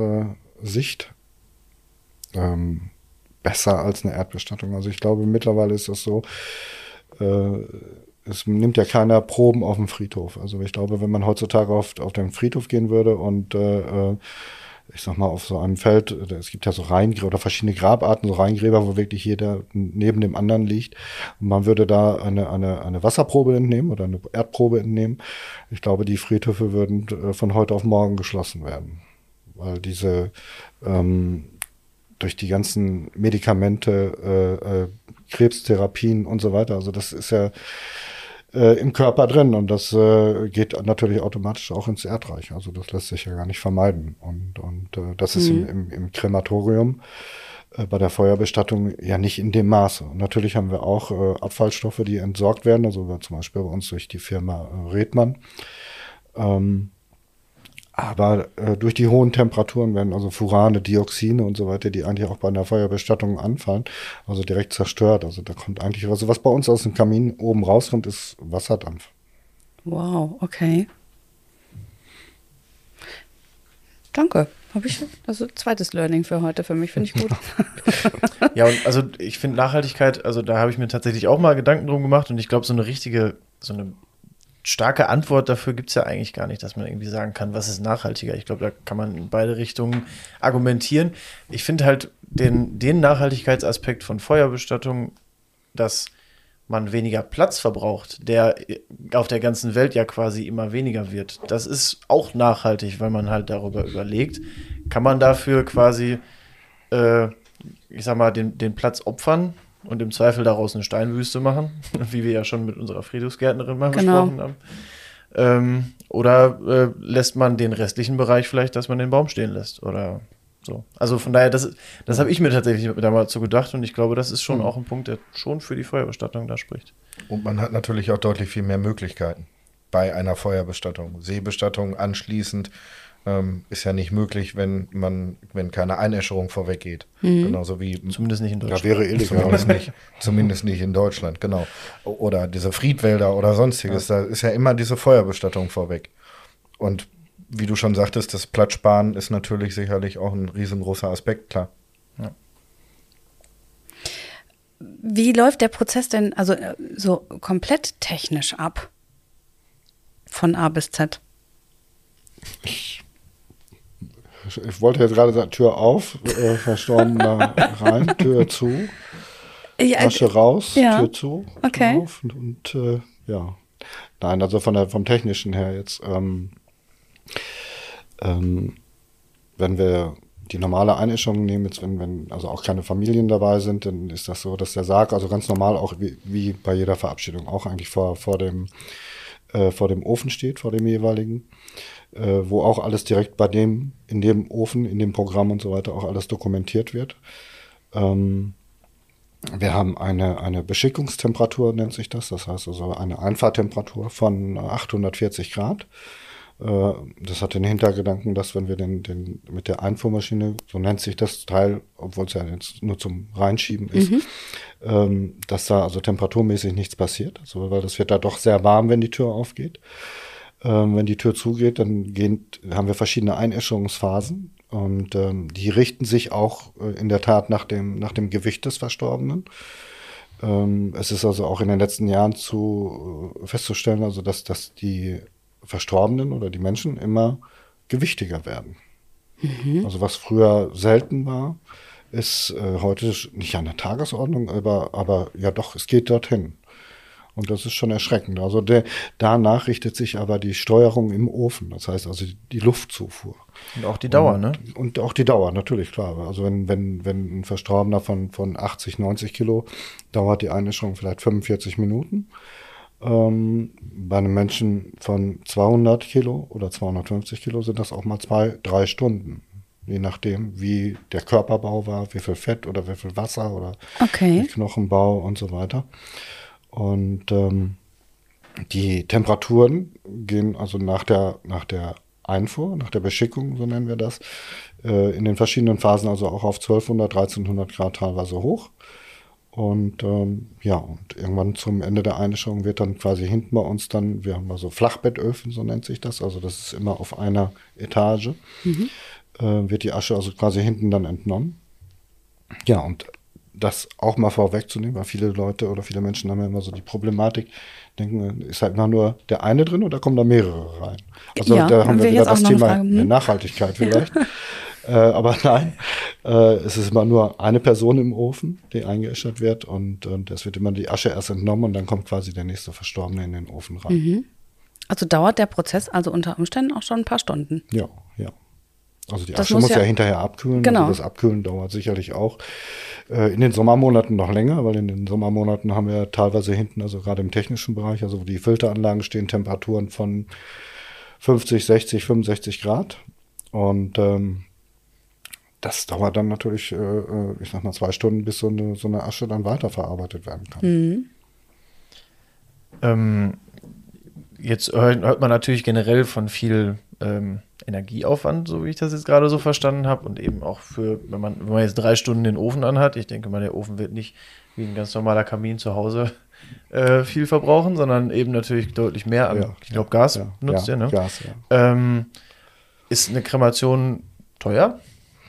besser als eine Erdbestattung. Also ich glaube, mittlerweile ist das so, es nimmt ja keiner Proben auf dem Friedhof. Also ich glaube, wenn man heutzutage auf den Friedhof gehen würde und ich sag mal, auf so einem Feld, es gibt ja so Reihengräber oder verschiedene Grabarten, so Reihengräber, wo wirklich jeder neben dem anderen liegt. Und man würde da eine Wasserprobe entnehmen oder eine Erdprobe entnehmen. Ich glaube, die Friedhöfe würden von heute auf morgen geschlossen werden. Weil diese durch die ganzen Medikamente, Krebstherapien und so weiter, also das ist ja im Körper drin und das geht natürlich automatisch auch ins Erdreich. Also das lässt sich ja gar nicht vermeiden. Und das ist im Krematorium bei der Feuerbestattung ja nicht in dem Maße. Und natürlich haben wir auch Abfallstoffe, die entsorgt werden, also zum Beispiel bei uns durch die Firma Redmann. Aber durch die hohen Temperaturen werden also Furane, Dioxine und so weiter, die eigentlich auch bei einer Feuerbestattung anfallen, also direkt zerstört. Also da kommt eigentlich, also was bei uns aus dem Kamin oben rauskommt, ist Wasserdampf. Wow, okay. Danke. Also zweites Learning für heute für mich, finde ich gut. Ja, und also ich finde Nachhaltigkeit, also da habe ich mir tatsächlich auch mal Gedanken drum gemacht und ich glaube, so eine starke Antwort dafür gibt es ja eigentlich gar nicht, dass man irgendwie sagen kann, was ist nachhaltiger. Ich glaube, da kann man in beide Richtungen argumentieren. Ich finde halt den Nachhaltigkeitsaspekt von Feuerbestattung, dass man weniger Platz verbraucht, der auf der ganzen Welt ja quasi immer weniger wird. Das ist auch nachhaltig, weil man halt darüber überlegt, kann man dafür quasi, ich sag mal, den Platz opfern und im Zweifel daraus eine Steinwüste machen, wie wir ja schon mit unserer Friedhofsgärtnerin mal besprochen haben. Oder lässt man den restlichen Bereich vielleicht, dass man den Baum stehen lässt oder so. Also von daher, das habe ich mir tatsächlich damals so gedacht und ich glaube, das ist schon auch ein Punkt, der schon für die Feuerbestattung da spricht. Und man hat natürlich auch deutlich viel mehr Möglichkeiten bei einer Feuerbestattung. Seebestattung anschließend ist ja nicht möglich, wenn keine Einäscherung vorweggeht. Genauso wie zumindest nicht in Deutschland. Da wäre illegal. Zumindest nicht in Deutschland, genau. Oder diese Friedwälder oder sonstiges, da ist ja immer diese Feuerbestattung vorweg. Und wie du schon sagtest, das Platzsparen ist natürlich sicherlich auch ein riesengroßer Aspekt, klar. Ja. Wie läuft der Prozess denn also so komplett technisch ab? Von A bis Z? Ich wollte jetzt gerade sagen, Tür auf, Verstorbener rein, Tür zu, Asche raus, Tür zu, okay. Auf und ja. Nein, also vom Technischen her jetzt, wenn wir die normale Einäscherung nehmen, jetzt wenn also auch keine Familien dabei sind, dann ist das so, dass der Sarg also ganz normal auch wie bei jeder Verabschiedung auch eigentlich vor dem Ofen steht, vor dem jeweiligen, wo auch alles direkt in dem Ofen, in dem Programm und so weiter auch alles dokumentiert wird. Wir haben eine Beschickungstemperatur, nennt sich das. Das heißt also eine Einfahrtemperatur von 840 Grad. Das hat den Hintergedanken, dass wenn wir mit der Einfuhrmaschine, so nennt sich das Teil, obwohl es ja jetzt nur zum Reinschieben ist, dass da also temperaturmäßig nichts passiert. Also, weil das wird da doch sehr warm, wenn die Tür aufgeht. Wenn die Tür zugeht, dann haben wir verschiedene Einäscherungsphasen und die richten sich auch in der Tat nach dem Gewicht des Verstorbenen. Es ist also auch in den letzten Jahren festzustellen, also dass die Verstorbenen oder die Menschen immer gewichtiger werden. Also was früher selten war, ist heute nicht an der Tagesordnung, aber ja doch, es geht dorthin. Und das ist schon erschreckend. Also danach richtet sich aber die Steuerung im Ofen, das heißt also die Luftzufuhr. Und auch die Dauer, ne? Und auch die Dauer, natürlich, klar. Also wenn ein Verstorbener von 80, 90 Kilo, dauert die Einäscherung vielleicht 45 Minuten. Bei einem Menschen von 200 Kilo oder 250 Kilo sind das auch mal 2-3 Stunden. Je nachdem, wie der Körperbau war, wie viel Fett oder wie viel Wasser oder Knochenbau und so weiter. Und die Temperaturen gehen also nach der Einfuhr, nach der Beschickung, so nennen wir das, in den verschiedenen Phasen also auch auf 1200, 1300 Grad teilweise hoch. Und und irgendwann zum Ende der Einäscherung wird dann quasi hinten bei uns dann, wir haben also Flachbettöfen, so nennt sich das, also das ist immer auf einer Etage, wird die Asche also quasi hinten dann entnommen. Ja, und das auch mal vorwegzunehmen, weil viele Leute oder viele Menschen haben ja immer so die Problematik, denken, ist halt immer nur der eine drin oder kommen da mehrere rein? Also da haben wir wieder das Thema der Nachhaltigkeit vielleicht. Aber nein, es ist immer nur eine Person im Ofen, die eingeäschert wird und es wird immer die Asche erst entnommen und dann kommt quasi der nächste Verstorbene in den Ofen rein. Mhm. Also dauert der Prozess also unter Umständen auch schon ein paar Stunden? Ja. Also die Asche muss ja hinterher abkühlen. Genau. Also das Abkühlen dauert sicherlich auch in den Sommermonaten noch länger, weil in den Sommermonaten haben wir teilweise hinten, also gerade im technischen Bereich, also wo die Filteranlagen stehen, Temperaturen von 50, 60, 65 Grad. Und das dauert dann natürlich, ich sag mal, 2 Stunden, bis so eine Asche dann weiterverarbeitet werden kann. Jetzt hört man natürlich generell von viel Energieaufwand, so wie ich das jetzt gerade so verstanden habe. Und eben auch wenn man jetzt 3 Stunden den Ofen anhat, ich denke mal, der Ofen wird nicht wie ein ganz normaler Kamin zu Hause viel verbrauchen, sondern eben natürlich deutlich mehr an, ich glaube, Gas nutzt ihr, ne? Gas, ja. Ist eine Kremation teuer?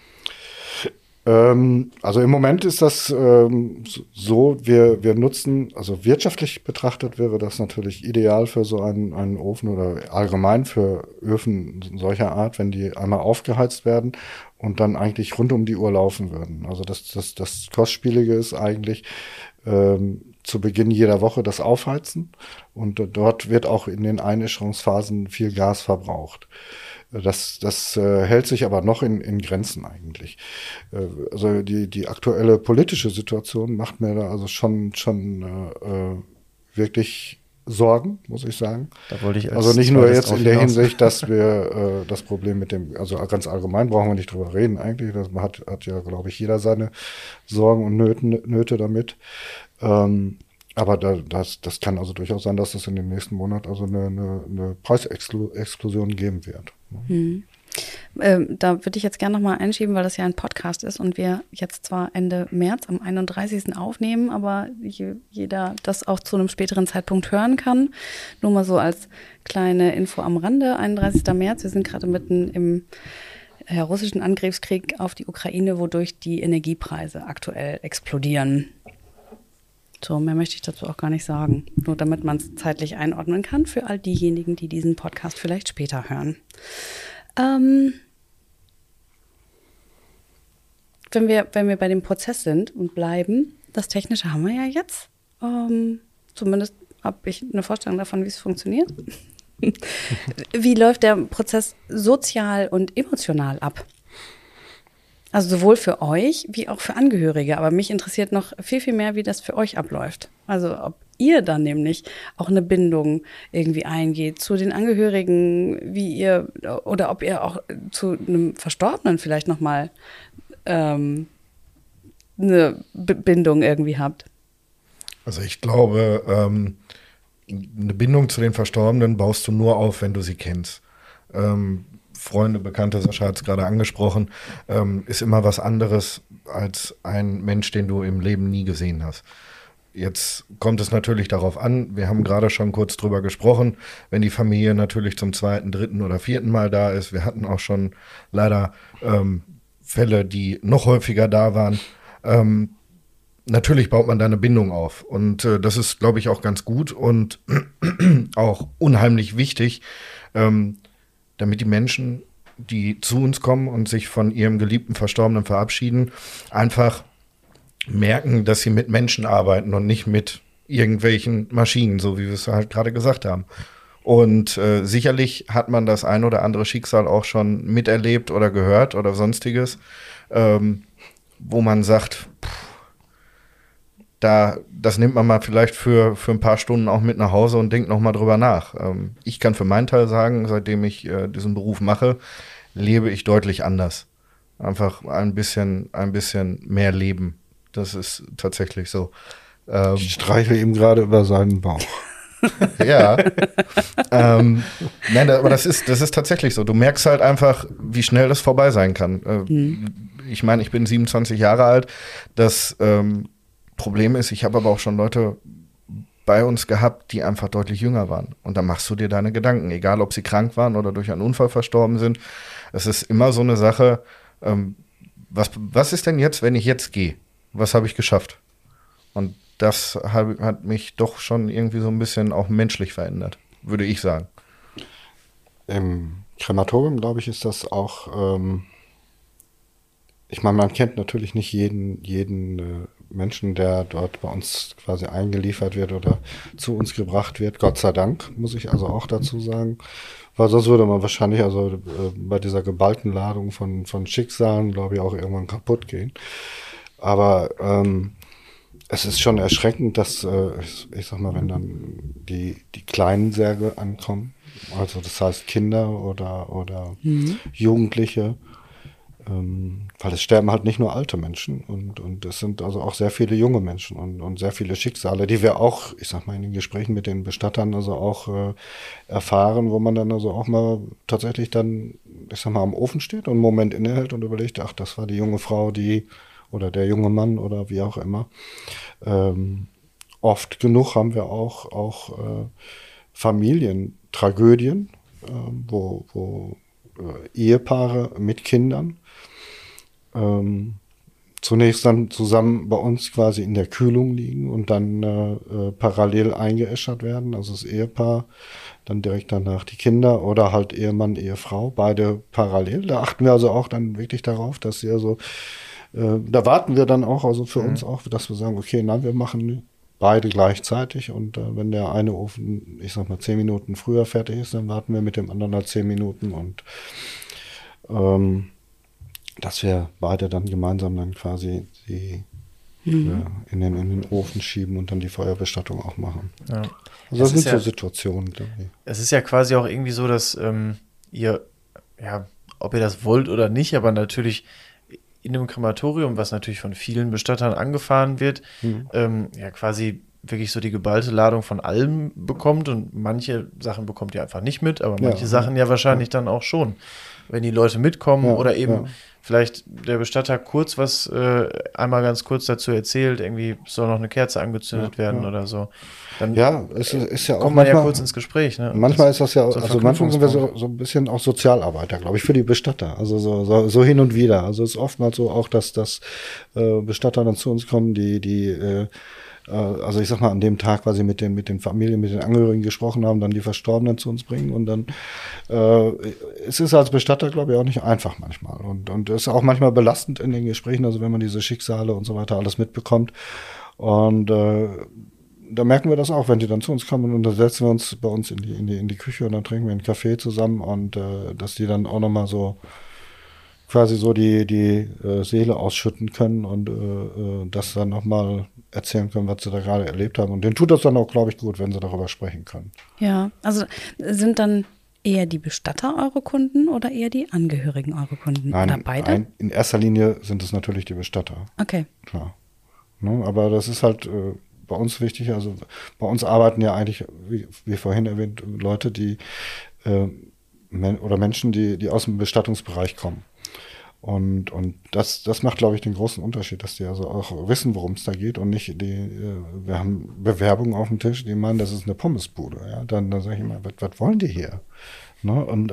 Also im Moment ist das so, wir nutzen, also wirtschaftlich betrachtet wäre das natürlich ideal für so einen Ofen oder allgemein für Öfen solcher Art, wenn die einmal aufgeheizt werden und dann eigentlich rund um die Uhr laufen würden. Also das Kostspielige ist eigentlich zu Beginn jeder Woche das Aufheizen und dort wird auch in den Einäscherungsphasen viel Gas verbraucht. Das hält sich aber noch in Grenzen eigentlich. Also die aktuelle politische Situation macht mir da also schon wirklich Sorgen, muss ich sagen. Da wollte ich also nicht nur jetzt in der Hinsicht, dass wir das Problem mit dem, also ganz allgemein brauchen wir nicht drüber reden eigentlich. Das hat ja, glaube ich, jeder seine Sorgen und Nöte damit. Aber das kann also durchaus sein, dass es in den nächsten Monaten also eine Preisexplosion geben wird. Da würde ich jetzt gerne nochmal einschieben, weil das ja ein Podcast ist und wir jetzt zwar Ende März am 31. aufnehmen, aber jeder das auch zu einem späteren Zeitpunkt hören kann. Nur mal so als kleine Info am Rande, 31. März, wir sind gerade mitten im russischen Angriffskrieg auf die Ukraine, wodurch die Energiepreise aktuell explodieren. So, mehr möchte ich dazu auch gar nicht sagen. Nur damit man es zeitlich einordnen kann für all diejenigen, die diesen Podcast vielleicht später hören. Wenn wir bei dem Prozess sind und bleiben, das Technische haben wir ja jetzt. Zumindest habe ich eine Vorstellung davon, wie es funktioniert. Wie läuft der Prozess sozial und emotional ab? Also sowohl für euch wie auch für Angehörige. Aber mich interessiert noch viel, viel mehr, wie das für euch abläuft. Also ob ihr dann nämlich auch eine Bindung irgendwie eingeht zu den Angehörigen, wie ihr, oder ob ihr auch zu einem Verstorbenen vielleicht nochmal eine Bindung irgendwie habt. Also ich glaube, eine Bindung zu den Verstorbenen baust du nur auf, wenn du sie kennst. Freunde, Bekannte, Sascha hat es gerade angesprochen, ist immer was anderes als ein Mensch, den du im Leben nie gesehen hast. Jetzt kommt es natürlich darauf an, wir haben gerade schon kurz drüber gesprochen, wenn die Familie natürlich zum 2., 3. oder 4. Mal da ist. Wir hatten auch schon leider Fälle, die noch häufiger da waren. Natürlich baut man da eine Bindung auf und das ist, glaube ich, auch ganz gut und auch unheimlich wichtig, damit die Menschen die zu uns kommen und sich von ihrem geliebten Verstorbenen verabschieden, einfach merken, dass sie mit Menschen arbeiten und nicht mit irgendwelchen Maschinen, so wie wir es halt gerade gesagt haben. Und sicherlich hat man das ein oder andere Schicksal auch schon miterlebt oder gehört oder sonstiges, wo man sagt, das nimmt man mal vielleicht für ein paar Stunden auch mit nach Hause und denkt noch mal drüber nach. Ich kann für meinen Teil sagen, seitdem ich diesen Beruf mache, lebe ich deutlich anders. Einfach ein bisschen mehr leben. Das ist tatsächlich so. Ich streichle ihm gerade über seinen Bauch. Ja. Nein, aber das ist tatsächlich so. Du merkst halt einfach, wie schnell das vorbei sein kann. Ich meine, ich bin 27 Jahre alt. Das Problem ist, ich habe aber auch schon Leute bei uns gehabt, die einfach deutlich jünger waren. Und da machst du dir deine Gedanken, egal ob sie krank waren oder durch einen Unfall verstorben sind. Es ist immer so eine Sache, was ist denn jetzt, wenn ich jetzt gehe? Was habe ich geschafft? Und das hat mich doch schon irgendwie so ein bisschen auch menschlich verändert, würde ich sagen. Im Krematorium, glaube ich, ist das auch, ich meine, man kennt natürlich nicht jeden Menschen, der dort bei uns quasi eingeliefert wird oder zu uns gebracht wird. Gott sei Dank, muss ich also auch dazu sagen. Weil sonst würde man wahrscheinlich also bei dieser geballten Ladung von Schicksalen, glaube ich, auch irgendwann kaputt gehen. Aber es ist schon erschreckend, dass, ich sag mal, wenn dann die kleinen Särge ankommen, also das heißt Kinder oder Jugendliche, weil es sterben halt nicht nur alte Menschen und es sind also auch sehr viele junge Menschen und sehr viele Schicksale, die wir auch, ich sag mal, in den Gesprächen mit den Bestattern also auch erfahren, wo man dann also auch mal tatsächlich dann, ich sag mal, am Ofen steht und einen Moment innehält und überlegt, ach, das war die junge Frau, oder der junge Mann oder wie auch immer. Oft genug haben wir auch Familientragödien, wo Ehepaare mit Kindern zunächst dann zusammen bei uns quasi in der Kühlung liegen und dann parallel eingeäschert werden. Also das Ehepaar, dann direkt danach die Kinder oder halt Ehemann, Ehefrau, beide parallel. Da achten wir also auch dann wirklich darauf, dass sie also da warten wir dann auch, also für uns auch, dass wir sagen, okay, nein, wir machen beide gleichzeitig und wenn der eine Ofen, ich sag mal, 10 Minuten früher fertig ist, dann warten wir mit dem anderen halt 10 Minuten und dass wir beide dann gemeinsam dann quasi die in den Ofen schieben und dann die Feuerbestattung auch machen. Ja. Also das sind so Situationen, glaube ich. Es ist ja quasi auch irgendwie so, dass ihr, ja, ob ihr das wollt oder nicht, aber natürlich in einem Krematorium, was natürlich von vielen Bestattern angefahren wird, ja quasi wirklich so die geballte Ladung von allem bekommt und manche Sachen bekommt ihr einfach nicht mit, aber manche Sachen ja wahrscheinlich dann auch schon, wenn die Leute mitkommen oder eben vielleicht der Bestatter kurz was einmal ganz kurz dazu erzählt, irgendwie soll noch eine Kerze angezündet werden oder so. Dann es ist ja auch kommt man ja kurz ins Gespräch. Ne? Manchmal ist das ja, also manchmal sind wir so ein bisschen auch Sozialarbeiter, glaube ich, für die Bestatter. Also so hin und wieder. Also es ist oftmals so auch, dass Bestatter dann zu uns kommen, die also ich sag mal, an dem Tag quasi mit den Familien, mit den Angehörigen gesprochen haben, dann die Verstorbenen zu uns bringen und dann es ist als Bestatter, glaube ich, auch nicht einfach manchmal und es ist auch manchmal belastend in den Gesprächen, also wenn man diese Schicksale und so weiter alles mitbekommt und da merken wir das auch, wenn die dann zu uns kommen und dann setzen wir uns bei uns in die Küche und dann trinken wir einen Kaffee zusammen und dass die dann auch nochmal so quasi so die Seele ausschütten können und das dann nochmal erzählen können, was sie da gerade erlebt haben. Und denen tut das dann auch, glaube ich, gut, wenn sie darüber sprechen können. Ja, also sind dann eher die Bestatter eure Kunden oder eher die Angehörigen eure Kunden? Nein, oder beide? In erster Linie sind es natürlich die Bestatter. Okay. Klar. Ne, aber das ist halt bei uns wichtig. Also bei uns arbeiten ja eigentlich, wie vorhin erwähnt, Leute, die oder Menschen, die aus dem Bestattungsbereich kommen. Und das macht, glaube ich, den großen Unterschied, dass die also auch wissen, worum es da geht und nicht wir haben Bewerbungen auf dem Tisch, die meinen, das ist eine Pommesbude. Ja? Dann sage ich immer, was wollen die hier? Ne? Und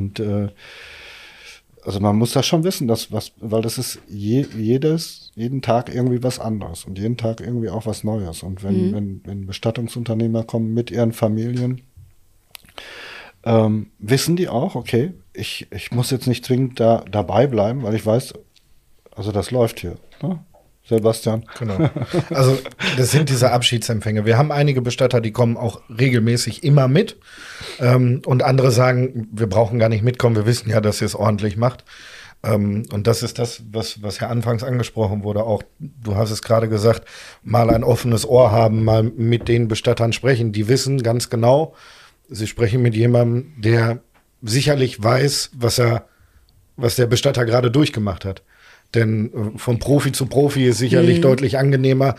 also man muss das schon wissen, weil das ist jeden Tag irgendwie was anderes und jeden Tag irgendwie auch was Neues. Und wenn Bestattungsunternehmer kommen mit ihren Familien, wissen die auch, okay, ich muss jetzt nicht zwingend dabei bleiben, weil ich weiß, also das läuft hier. Ne? Sebastian. Genau. Also das sind diese Abschiedsempfänge. Wir haben einige Bestatter, die kommen auch regelmäßig immer mit. Und andere sagen, wir brauchen gar nicht mitkommen, wir wissen ja, dass ihr es ordentlich macht. Und das ist das, was ja anfangs angesprochen wurde. Auch du hast es gerade gesagt, mal ein offenes Ohr haben, mal mit den Bestattern sprechen. Die wissen ganz genau, sie sprechen mit jemandem, der sicherlich weiß, was der Bestatter gerade durchgemacht hat. Denn von Profi zu Profi ist sicherlich deutlich angenehmer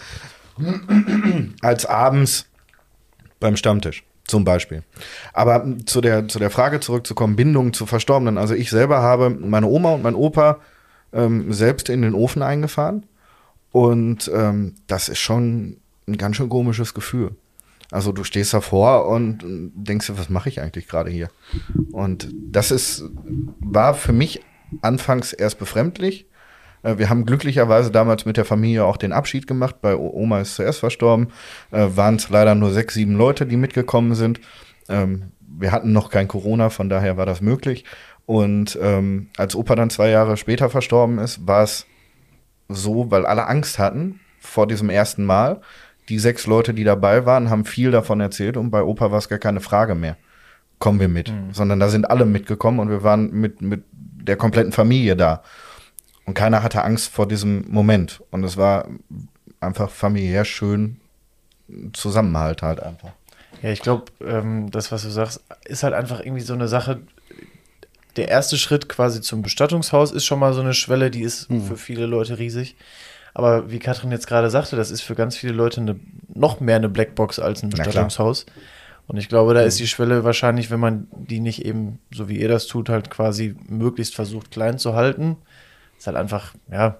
als abends beim Stammtisch zum Beispiel. Aber zu der Frage zurückzukommen, Bindung zu Verstorbenen. Also ich selber habe meine Oma und mein Opa selbst in den Ofen eingefahren. Und das ist schon ein ganz schön komisches Gefühl. Also du stehst davor und denkst dir, was mache ich eigentlich gerade hier? Und das war für mich anfangs erst befremdlich. Wir haben glücklicherweise damals mit der Familie auch den Abschied gemacht. Bei Oma ist zuerst verstorben. Waren es leider nur 6, 7 Leute, die mitgekommen sind. Wir hatten noch kein Corona, von daher war das möglich. Und als Opa dann 2 Jahre später verstorben ist, war es so, weil alle Angst hatten vor diesem ersten Mal. Die 6 Leute, die dabei waren, haben viel davon erzählt. Und bei Opa war es gar keine Frage mehr. Kommen wir mit. Sondern da sind alle mitgekommen und wir waren mit der kompletten Familie da. Und keiner hatte Angst vor diesem Moment. Und es war einfach familiär schön, Zusammenhalt halt einfach. Ja, ich glaube, das, was du sagst, ist halt einfach irgendwie so eine Sache. Der erste Schritt quasi zum Bestattungshaus ist schon mal so eine Schwelle, die ist für viele Leute riesig. Aber wie Katrin jetzt gerade sagte, das ist für ganz viele Leute noch mehr eine Blackbox als ein Bestattungshaus. Und ich glaube, da ist die Schwelle wahrscheinlich, wenn man die nicht eben, so wie ihr das tut, halt quasi möglichst versucht klein zu halten, ist halt einfach, ja,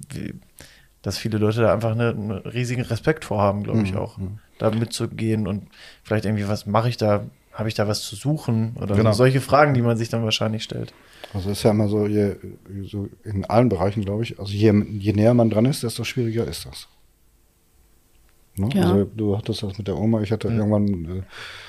dass viele Leute da einfach einen riesigen Respekt vorhaben, glaube ich auch, da mitzugehen und vielleicht irgendwie, was mache ich da, habe ich da was zu suchen oder solche Fragen, die man sich dann wahrscheinlich stellt. Also ist ja immer so, so in allen Bereichen, glaube ich, also je näher man dran ist, desto schwieriger ist das. Ne? Ja. Also du hattest das mit der Oma, ich hatte irgendwann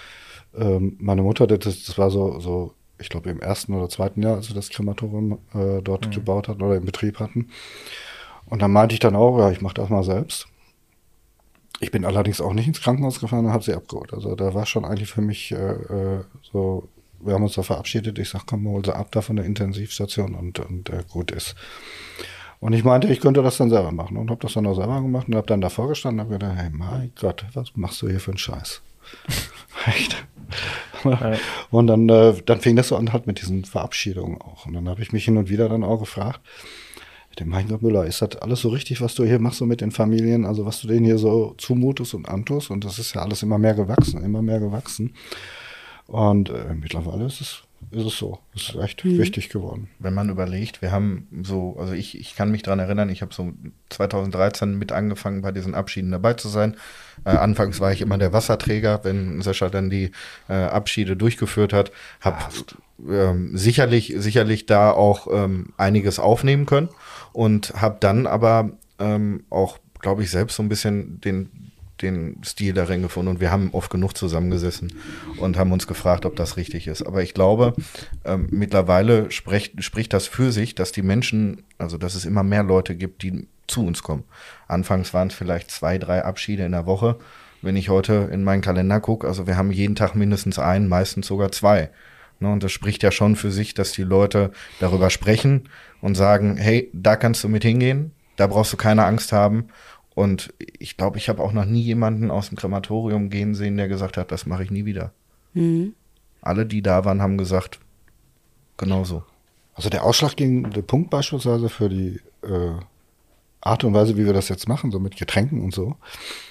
meine Mutter, das war so ich glaube im 1. oder 2. Jahr, als wir das Krematorium dort gebaut hatten oder im Betrieb hatten. Und dann meinte ich dann auch, ja, ich mache das mal selbst. Ich bin allerdings auch nicht ins Krankenhaus gefahren und habe sie abgeholt. Also da war schon eigentlich für mich so, wir haben uns da verabschiedet. Ich sag, komm, hol sie ab da von der Intensivstation und gut ist. Und ich meinte, ich könnte das dann selber machen und habe das dann auch selber gemacht und habe dann davor gestanden und habe gedacht, hey, mein Gott, was machst du hier für einen Scheiß? Echt? Und dann fing das so an halt mit diesen Verabschiedungen auch. Und dann habe ich mich hin und wieder dann auch gefragt, mein Gott, Müller, ist das alles so richtig, was du hier machst so mit den Familien, also was du denen hier so zumutest und antust? Und das ist ja alles immer mehr gewachsen. Und mittlerweile ist es so. Es ist echt wichtig geworden. Wenn man überlegt, wir haben so, also ich kann mich daran erinnern, ich habe so 2013 mit angefangen, bei diesen Abschieden dabei zu sein. Anfangs war ich immer der Wasserträger, wenn Sascha dann die Abschiede durchgeführt hat. Habe sicherlich da auch einiges aufnehmen können und habe dann aber auch, glaube ich, selbst so ein bisschen den Stil darin gefunden und wir haben oft genug zusammengesessen und haben uns gefragt, ob das richtig ist. Aber ich glaube, mittlerweile spricht das für sich, dass die Menschen, also dass es immer mehr Leute gibt, die zu uns kommen. Anfangs waren es vielleicht 2, 3 Abschiede in der Woche. Wenn ich heute in meinen Kalender gucke, also wir haben jeden Tag mindestens einen, meistens sogar 2. Ne, und das spricht ja schon für sich, dass die Leute darüber sprechen und sagen, hey, da kannst du mit hingehen, da brauchst du keine Angst haben. Und ich glaube, ich habe auch noch nie jemanden aus dem Krematorium gehen sehen, der gesagt hat, das mache ich nie wieder. Alle, die da waren, haben gesagt, genauso. Also der ausschlaggebende Punkt beispielsweise für die Art und Weise, wie wir das jetzt machen, so mit Getränken und so.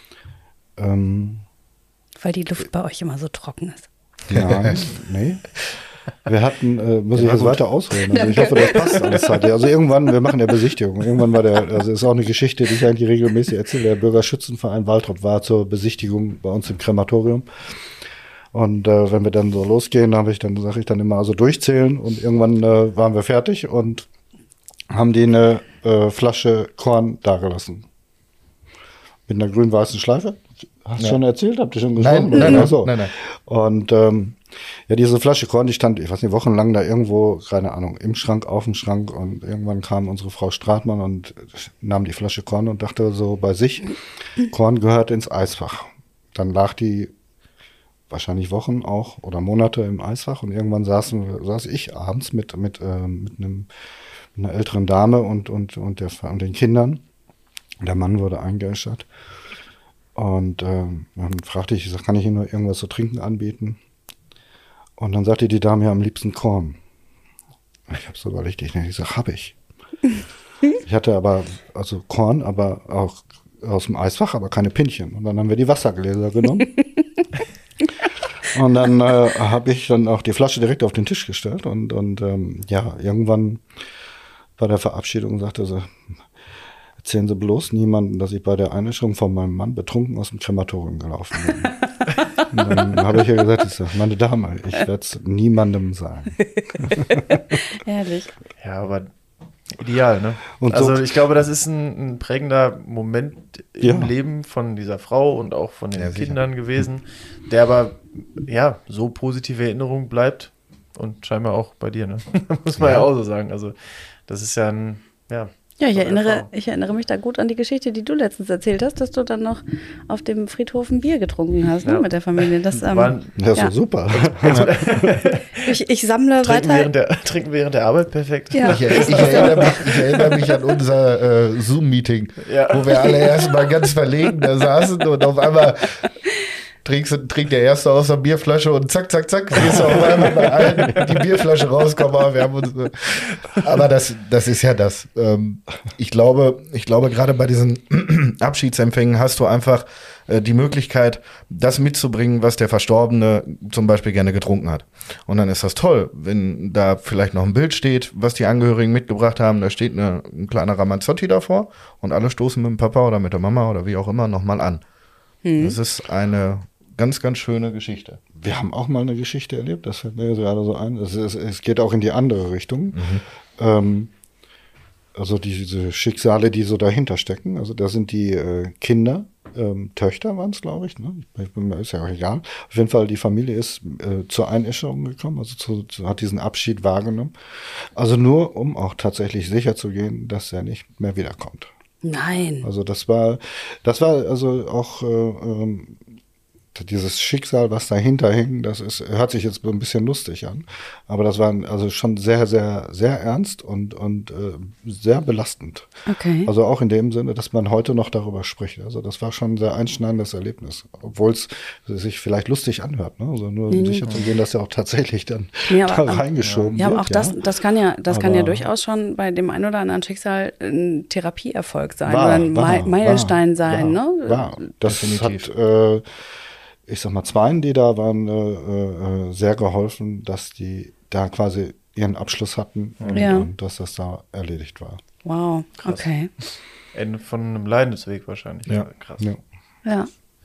Weil die Luft bei euch immer so trocken ist. Ja, nee. Wir hatten, muss ich jetzt weiter ausholen. Also ich hoffe, das passt alles halt. Also irgendwann, wir machen ja Besichtigung. Irgendwann war also ist auch eine Geschichte, die ich eigentlich regelmäßig erzähle. Der Bürgerschützenverein Waltrop war zur Besichtigung bei uns im Krematorium. Und wenn wir dann so losgehen, sage ich dann immer also durchzählen und irgendwann waren wir fertig und haben die eine Flasche Korn dagelassen. Mit einer grün-weißen Schleife. Hast du schon erzählt? Habt ihr schon gesprochen? Nein. Und Ja, diese Flasche Korn, die stand, ich weiß nicht, wochenlang da irgendwo, keine Ahnung, im Schrank, auf dem Schrank und irgendwann kam unsere Frau Stratmann und nahm die Flasche Korn und dachte so bei sich, Korn gehört ins Eisfach. Dann lag die wahrscheinlich Wochen auch oder Monate im Eisfach und irgendwann saß ich abends mit einer älteren Dame und den Kindern. Der Mann wurde eingeäschert. Und dann fragte ich sag, kann ich Ihnen nur irgendwas zu trinken anbieten? Und dann sagte die Dame, ja, am liebsten Korn. Ich habe so überlegt, ich sag, hab ich. Ich hatte aber, also Korn, aber auch aus dem Eisfach, aber keine Pinchen. Und dann haben wir die Wassergläser genommen. Und dann habe ich dann auch die Flasche direkt auf den Tisch gestellt. Und irgendwann bei der Verabschiedung sagte sie, erzählen Sie bloß niemandem, dass ich bei der Einäscherung von meinem Mann betrunken aus dem Krematorium gelaufen bin. Und dann habe ich ihr gesagt, ich sage, meine Dame, ich werde es niemandem sagen. Herrlich. Ja, aber ideal, ne? Und also ich glaube, das ist ein prägender Moment im Leben von dieser Frau und auch von den Kindern gewesen, der aber so positive Erinnerung bleibt und scheinbar auch bei dir, ne? Muss man ja auch so sagen. Also das ist ja ich erinnere mich da gut an die Geschichte, die du letztens erzählt hast, dass du dann noch auf dem Friedhof ein Bier getrunken hast, ne, mit der Familie. Das ist so super. Ich sammle weiter. Trinken während der Arbeit, perfekt. Ja. Ich erinnere mich an unser Zoom-Meeting, wo wir alle erstmal ganz verlegen da saßen und auf einmal trinkt der Erste aus der Bierflasche und zack, zack, zack, siehst du auf einmal bei allen die Bierflasche rauskommen. Wir haben uns, aber das ist ja das. Ich glaube, gerade bei diesen Abschiedsempfängen hast du einfach die Möglichkeit, das mitzubringen, was der Verstorbene zum Beispiel gerne getrunken hat. Und dann ist das toll, wenn da vielleicht noch ein Bild steht, was die Angehörigen mitgebracht haben. Da steht ein kleiner Ramazzotti davor und alle stoßen mit dem Papa oder mit der Mama oder wie auch immer nochmal an. Das ist eine ganz, ganz schöne Geschichte. Wir haben auch mal eine Geschichte erlebt, das fällt mir gerade so ein. Es geht auch in die andere Richtung. Also diese Schicksale, die so dahinter stecken. Also da sind die Kinder, Töchter waren es, glaube ich. Ne? Ist ja auch egal. Auf jeden Fall, die Familie ist zur Einäscherung gekommen, also hat diesen Abschied wahrgenommen. Also nur, um auch tatsächlich sicher zu gehen, dass er nicht mehr wiederkommt. Nein. Also das war also auch dieses Schicksal, was dahinter hing, hört sich jetzt ein bisschen lustig an, aber das war also schon sehr, sehr, sehr ernst und sehr belastend. Okay. Also auch in dem Sinne, dass man heute noch darüber spricht. Also das war schon ein sehr einschneidendes Erlebnis, obwohl es sich vielleicht lustig anhört, ne? Also nur um sicher zu gehen, dass er auch tatsächlich dann da reingeschoben wird. Ja, aber auch das kann ja durchaus schon bei dem einen oder anderen Schicksal ein Therapieerfolg sein oder ein Meilenstein sein. Das definitiv. hat ich sag mal, zweien, die da waren, sehr geholfen, dass die da quasi ihren Abschluss hatten und dass das da erledigt war. Wow, krass. Okay. Ende von einem Leidensweg wahrscheinlich. Ja. Krass. Ja.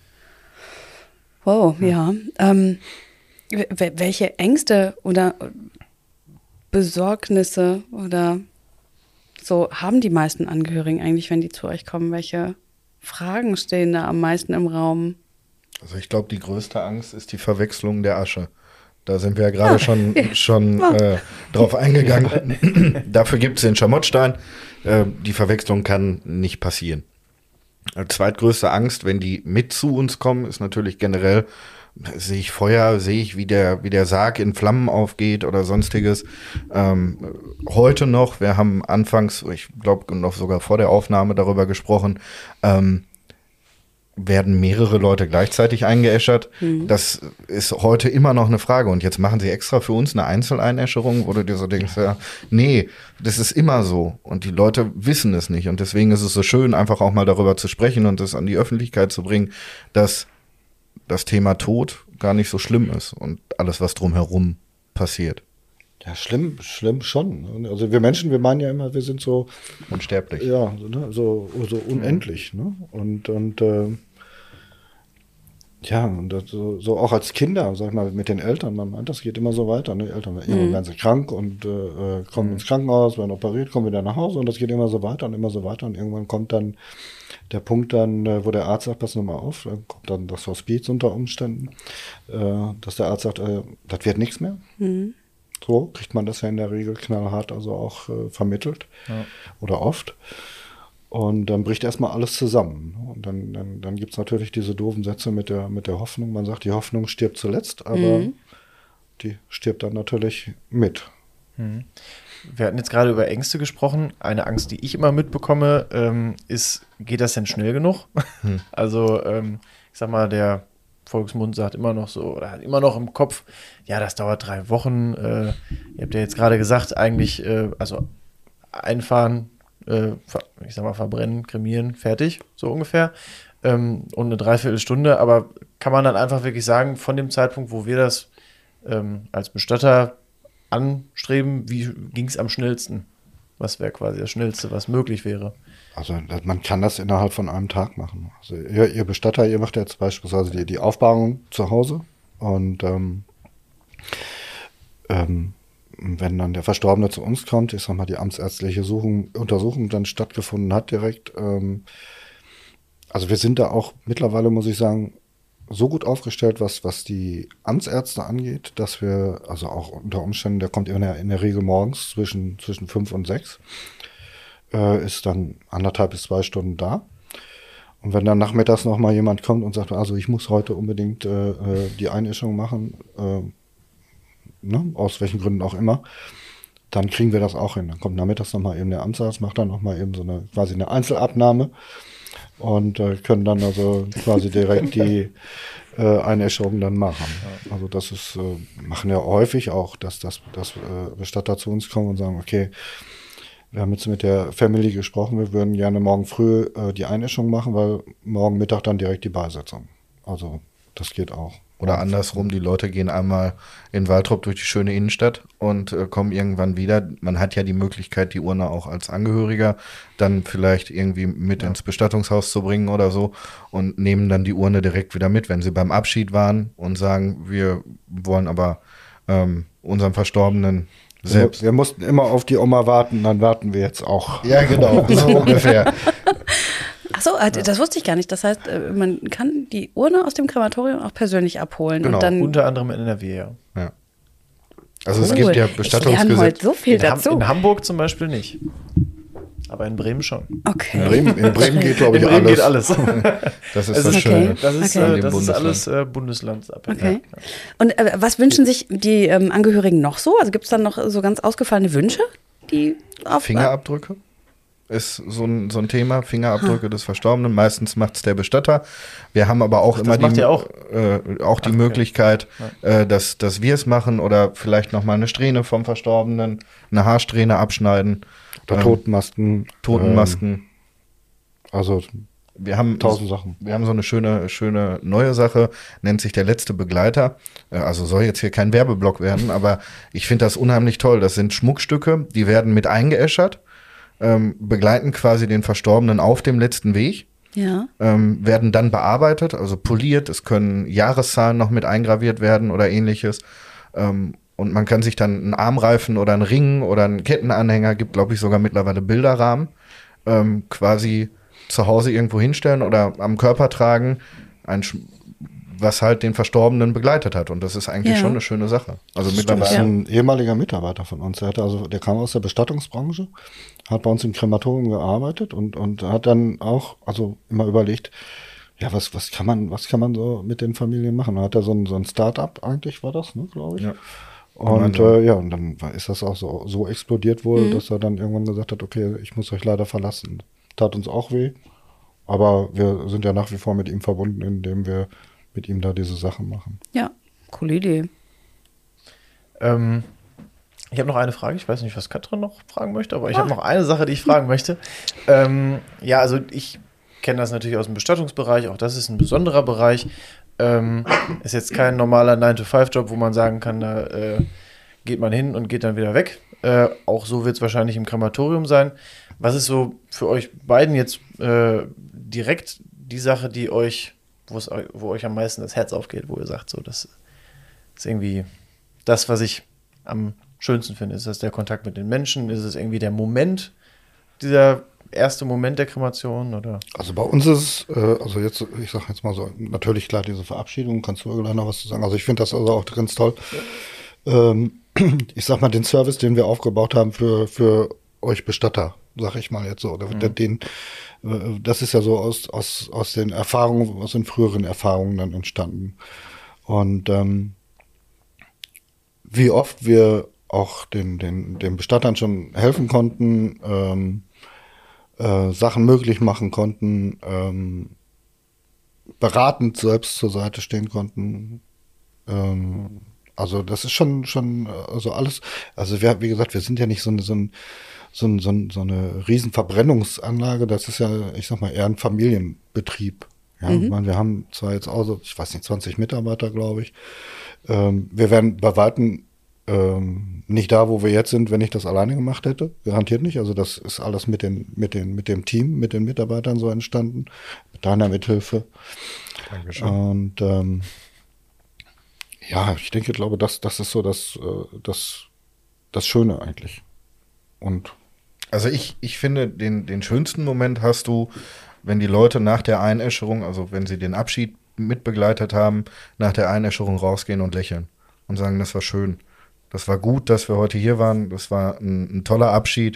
Wow, ja. Welche Ängste oder Besorgnisse oder so haben die meisten Angehörigen eigentlich, wenn die zu euch kommen? Welche Fragen stehen da am meisten im Raum? Also ich glaube, die größte Angst ist die Verwechslung der Asche. Da sind wir ja gerade schon drauf eingegangen. Dafür gibt es den Schamottstein. Die Verwechslung kann nicht passieren. Zweitgrößte Angst, wenn die mit zu uns kommen, ist natürlich generell, sehe ich Feuer, sehe ich, wie der Sarg in Flammen aufgeht oder sonstiges. Heute noch, wir haben anfangs, ich glaube noch sogar vor der Aufnahme darüber gesprochen, werden mehrere Leute gleichzeitig eingeäschert. Das ist heute immer noch eine Frage. Und jetzt machen sie extra für uns eine Einzeleinäscherung, wo du dir so denkst, nee, das ist immer so. Und die Leute wissen es nicht. Und deswegen ist es so schön, einfach auch mal darüber zu sprechen und das an die Öffentlichkeit zu bringen, dass das Thema Tod gar nicht so schlimm ist und alles, was drumherum passiert. Ja, schlimm schon. Also wir Menschen, wir meinen ja immer, wir sind so unsterblich. Ja, so unendlich. Ne? Und Ja, und das so auch als Kinder, sag ich mal, mit den Eltern, man meint, das geht immer so weiter. Ne? Die Eltern werden sie krank und kommen ins Krankenhaus, werden operiert, kommen wieder nach Hause und das geht immer so weiter und immer so weiter. Und irgendwann kommt dann der Punkt dann, wo der Arzt sagt, pass nur mal auf, dann kommt dann das Hospiz unter Umständen, dass der Arzt sagt, das wird nichts mehr. So kriegt man das ja in der Regel knallhart also auch vermittelt oder oft. Und dann bricht erstmal alles zusammen. Und dann gibt es natürlich diese doofen Sätze mit der Hoffnung. Man sagt, die Hoffnung stirbt zuletzt, aber die stirbt dann natürlich mit. Wir hatten jetzt gerade über Ängste gesprochen. Eine Angst, die ich immer mitbekomme, ist, geht das denn schnell genug? Also, ich sag mal, der Volksmund sagt immer noch so, oder hat immer noch im Kopf, ja, das dauert 3 Wochen. Ihr habt ja jetzt gerade gesagt, eigentlich, also einfahren, ich sag mal, verbrennen, kremieren, fertig, so ungefähr. Und eine Dreiviertelstunde, aber kann man dann einfach wirklich sagen, von dem Zeitpunkt, wo wir das als Bestatter anstreben, wie ging es am schnellsten? Was wäre quasi das Schnellste, was möglich wäre? Also man kann das innerhalb von einem Tag machen. Also ihr Bestatter, ihr macht jetzt beispielsweise die Aufbahrung zu Hause und wenn dann der Verstorbene zu uns kommt, ich sag mal, die amtsärztliche Untersuchung dann stattgefunden hat direkt. Also wir sind da auch mittlerweile, muss ich sagen, so gut aufgestellt, was die Amtsärzte angeht, dass wir, also auch unter Umständen, der kommt in der Regel morgens zwischen 5 und 6, ist dann 1,5 bis 2 Stunden da. Und wenn dann nachmittags noch mal jemand kommt und sagt, also ich muss heute unbedingt die Einäschung machen, aus welchen Gründen auch immer, dann kriegen wir das auch hin. Dann kommt nachmittags nochmal eben der Amtsarzt, macht dann nochmal eben so quasi eine Einzelabnahme und können dann also quasi direkt die Einäscherung dann machen. Also das ist, machen ja häufig auch, dass Bestatter zu uns kommen und sagen, okay, wir haben jetzt mit der Family gesprochen, wir würden gerne morgen früh die Einäscherung machen, weil morgen Mittag dann direkt die Beisetzung. Also das geht auch. Oder andersrum, die Leute gehen einmal in Waltrop durch die schöne Innenstadt und kommen irgendwann wieder. Man hat ja die Möglichkeit, die Urne auch als Angehöriger dann vielleicht irgendwie mit ins Bestattungshaus zu bringen oder so und nehmen dann die Urne direkt wieder mit, wenn sie beim Abschied waren und sagen, wir wollen aber unseren Verstorbenen selbst. Wir mussten immer auf die Oma warten, dann warten wir jetzt auch. Ja, genau, so ungefähr. Ach so, das wusste ich gar nicht. Das heißt, man kann die Urne aus dem Krematorium auch persönlich abholen. Genau. Und dann Unter anderem in NRW, ja. Also es gibt ja Bestattungsgesetze. Ich lerne heute so viel dazu. In Hamburg zum Beispiel nicht. Aber in Bremen schon. Okay. In Bremen geht, glaube ich, in Bremen alles. geht alles. Das ist das Schöne. Das ist, in dem das ist Bundesland. alles bundeslandsabhängig. Okay. Und was wünschen sich die Angehörigen noch so? Also gibt es dann noch so ganz ausgefallene Wünsche? Die Fingerabdrücke ist so ein Thema, Fingerabdrücke des Verstorbenen. Meistens macht es der Bestatter. Wir haben aber auch immer die Möglichkeit, dass wir es machen oder vielleicht noch mal eine Strähne vom Verstorbenen, eine Haarsträhne abschneiden. Oder Totenmasken. Also wir haben 1000 Sachen. Wir haben so eine schöne neue Sache, nennt sich der letzte Begleiter. Also soll jetzt hier kein Werbeblock werden, aber ich finde das unheimlich toll. Das sind Schmuckstücke, die werden mit eingeäschert, begleiten quasi den Verstorbenen auf dem letzten Weg, werden dann bearbeitet, also poliert. Es können Jahreszahlen noch mit eingraviert werden oder ähnliches. Und man kann sich dann einen Armreifen oder einen Ring oder einen Kettenanhänger, gibt glaube ich sogar mittlerweile Bilderrahmen, quasi zu Hause irgendwo hinstellen oder am Körper tragen, was halt den Verstorbenen begleitet hat. Und das ist eigentlich schon eine schöne Sache. Also mittlerweile. Das ist ein ehemaliger Mitarbeiter von uns. Der kam aus der Bestattungsbranche, hat bei uns im Krematorium gearbeitet und hat dann auch, also immer überlegt, ja, was kann man so mit den Familien machen? Da hat er so ein Start-up eigentlich, war das, ne, glaube ich. Ja. Und und dann ist das auch so explodiert wohl, dass er dann irgendwann gesagt hat, okay, ich muss euch leider verlassen. Tat uns auch weh, aber wir sind ja nach wie vor mit ihm verbunden, indem wir mit ihm da diese Sachen machen. Ja, coole Idee. Ich habe noch eine Frage, ich weiß nicht, was Katrin noch fragen möchte, aber ich habe noch eine Sache, die ich fragen möchte. Also ich kenne das natürlich aus dem Bestattungsbereich, auch das ist ein besonderer Bereich. Ist jetzt kein normaler 9-to-5-Job, wo man sagen kann, da geht man hin und geht dann wieder weg. Auch so wird es wahrscheinlich im Krematorium sein. Was ist so für euch beiden jetzt direkt die Sache, wo euch am meisten das Herz aufgeht, wo ihr sagt, so, das ist irgendwie das, was ich am schönsten finde? Ist das der Kontakt mit den Menschen? Ist es irgendwie der Moment, dieser erste Moment der Kremation? Oder? Also bei uns ist es, also jetzt, ich sage jetzt mal so, natürlich klar diese Verabschiedung, kannst du gleich noch was zu sagen. Also ich finde das also auch ganz toll. Ja. Ich sag mal, den Service, den wir aufgebaut haben für euch Bestatter, sag ich mal jetzt so. Das ist ja so aus den Erfahrungen, aus den früheren Erfahrungen dann entstanden. Und wie oft wir auch den Bestattern schon helfen konnten, Sachen möglich machen konnten, beratend selbst zur Seite stehen konnten. Also das ist schon also alles. Also wie gesagt, wir sind ja nicht so eine riesen Verbrennungsanlage. Das ist ja, ich sag mal, eher ein Familienbetrieb. Ja, ich meine, wir haben zwar jetzt auch so, ich weiß nicht, 20 Mitarbeiter, glaube ich. Wir wären bei Weitem nicht da, wo wir jetzt sind, wenn ich das alleine gemacht hätte. Garantiert nicht. Also das ist alles mit dem Team, mit den Mitarbeitern so entstanden. Mit deiner Mithilfe. Dankeschön. Und ja, ich glaube, das ist so das Schöne eigentlich. Und also ich finde, den schönsten Moment hast du, wenn die Leute nach der Einäscherung, also wenn sie den Abschied mitbegleitet haben, nach der Einäscherung rausgehen und lächeln und sagen, das war schön. Das war gut, dass wir heute hier waren. Das war ein toller Abschied.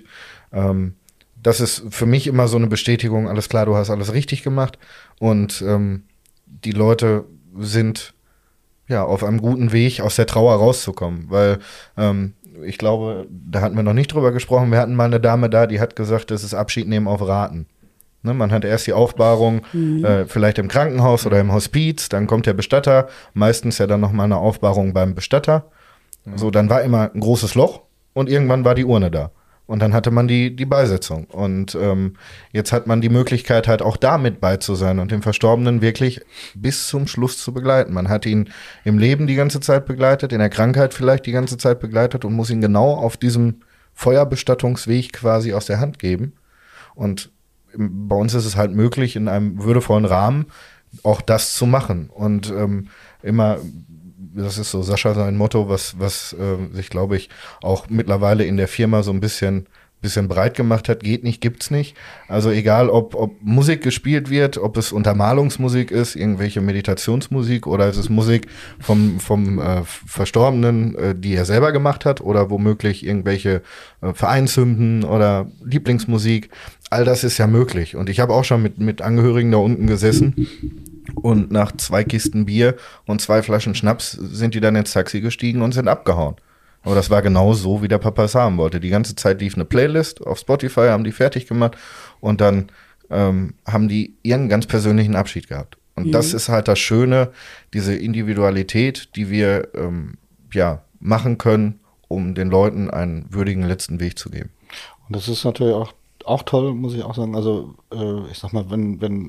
Das ist für mich immer so eine Bestätigung, alles klar, du hast alles richtig gemacht. Und die Leute sind ja auf einem guten Weg, aus der Trauer rauszukommen. Weil ich glaube, da hatten wir noch nicht drüber gesprochen. Wir hatten mal eine Dame da, die hat gesagt, das ist Abschied nehmen auf Raten. Ne, man hat erst die Aufbahrung vielleicht im Krankenhaus oder im Hospiz, dann kommt der Bestatter, meistens ja dann nochmal eine Aufbahrung beim Bestatter. So, dann war immer ein großes Loch und irgendwann war die Urne da. Und dann hatte man die Beisetzung. Und jetzt hat man die Möglichkeit, halt auch da mit bei zu sein und den Verstorbenen wirklich bis zum Schluss zu begleiten. Man hat ihn im Leben die ganze Zeit begleitet, in der Krankheit vielleicht die ganze Zeit begleitet und muss ihn genau auf diesem Feuerbestattungsweg quasi aus der Hand geben. Und bei uns ist es halt möglich, in einem würdevollen Rahmen auch das zu machen. Und immer, das ist so Sascha sein Motto, was sich, glaube ich, auch mittlerweile in der Firma so ein bisschen breit gemacht hat, geht nicht, gibt's nicht. Also egal, ob Musik gespielt wird, ob es Untermalungsmusik ist, irgendwelche Meditationsmusik oder es ist Musik vom Verstorbenen, die er selber gemacht hat oder womöglich irgendwelche Vereinshymnen oder Lieblingsmusik. All das ist ja möglich. Und ich habe auch schon mit Angehörigen da unten gesessen und nach 2 Kisten Bier und 2 Flaschen Schnaps sind die dann ins Taxi gestiegen und sind abgehauen. Aber das war genau so, wie der Papa es haben wollte. Die ganze Zeit lief eine Playlist auf Spotify, haben die fertig gemacht und dann haben die ihren ganz persönlichen Abschied gehabt. Und das ist halt das Schöne, diese Individualität, die wir machen können, um den Leuten einen würdigen letzten Weg zu geben. Und das ist natürlich auch toll, muss ich auch sagen. Also ich sag mal, wenn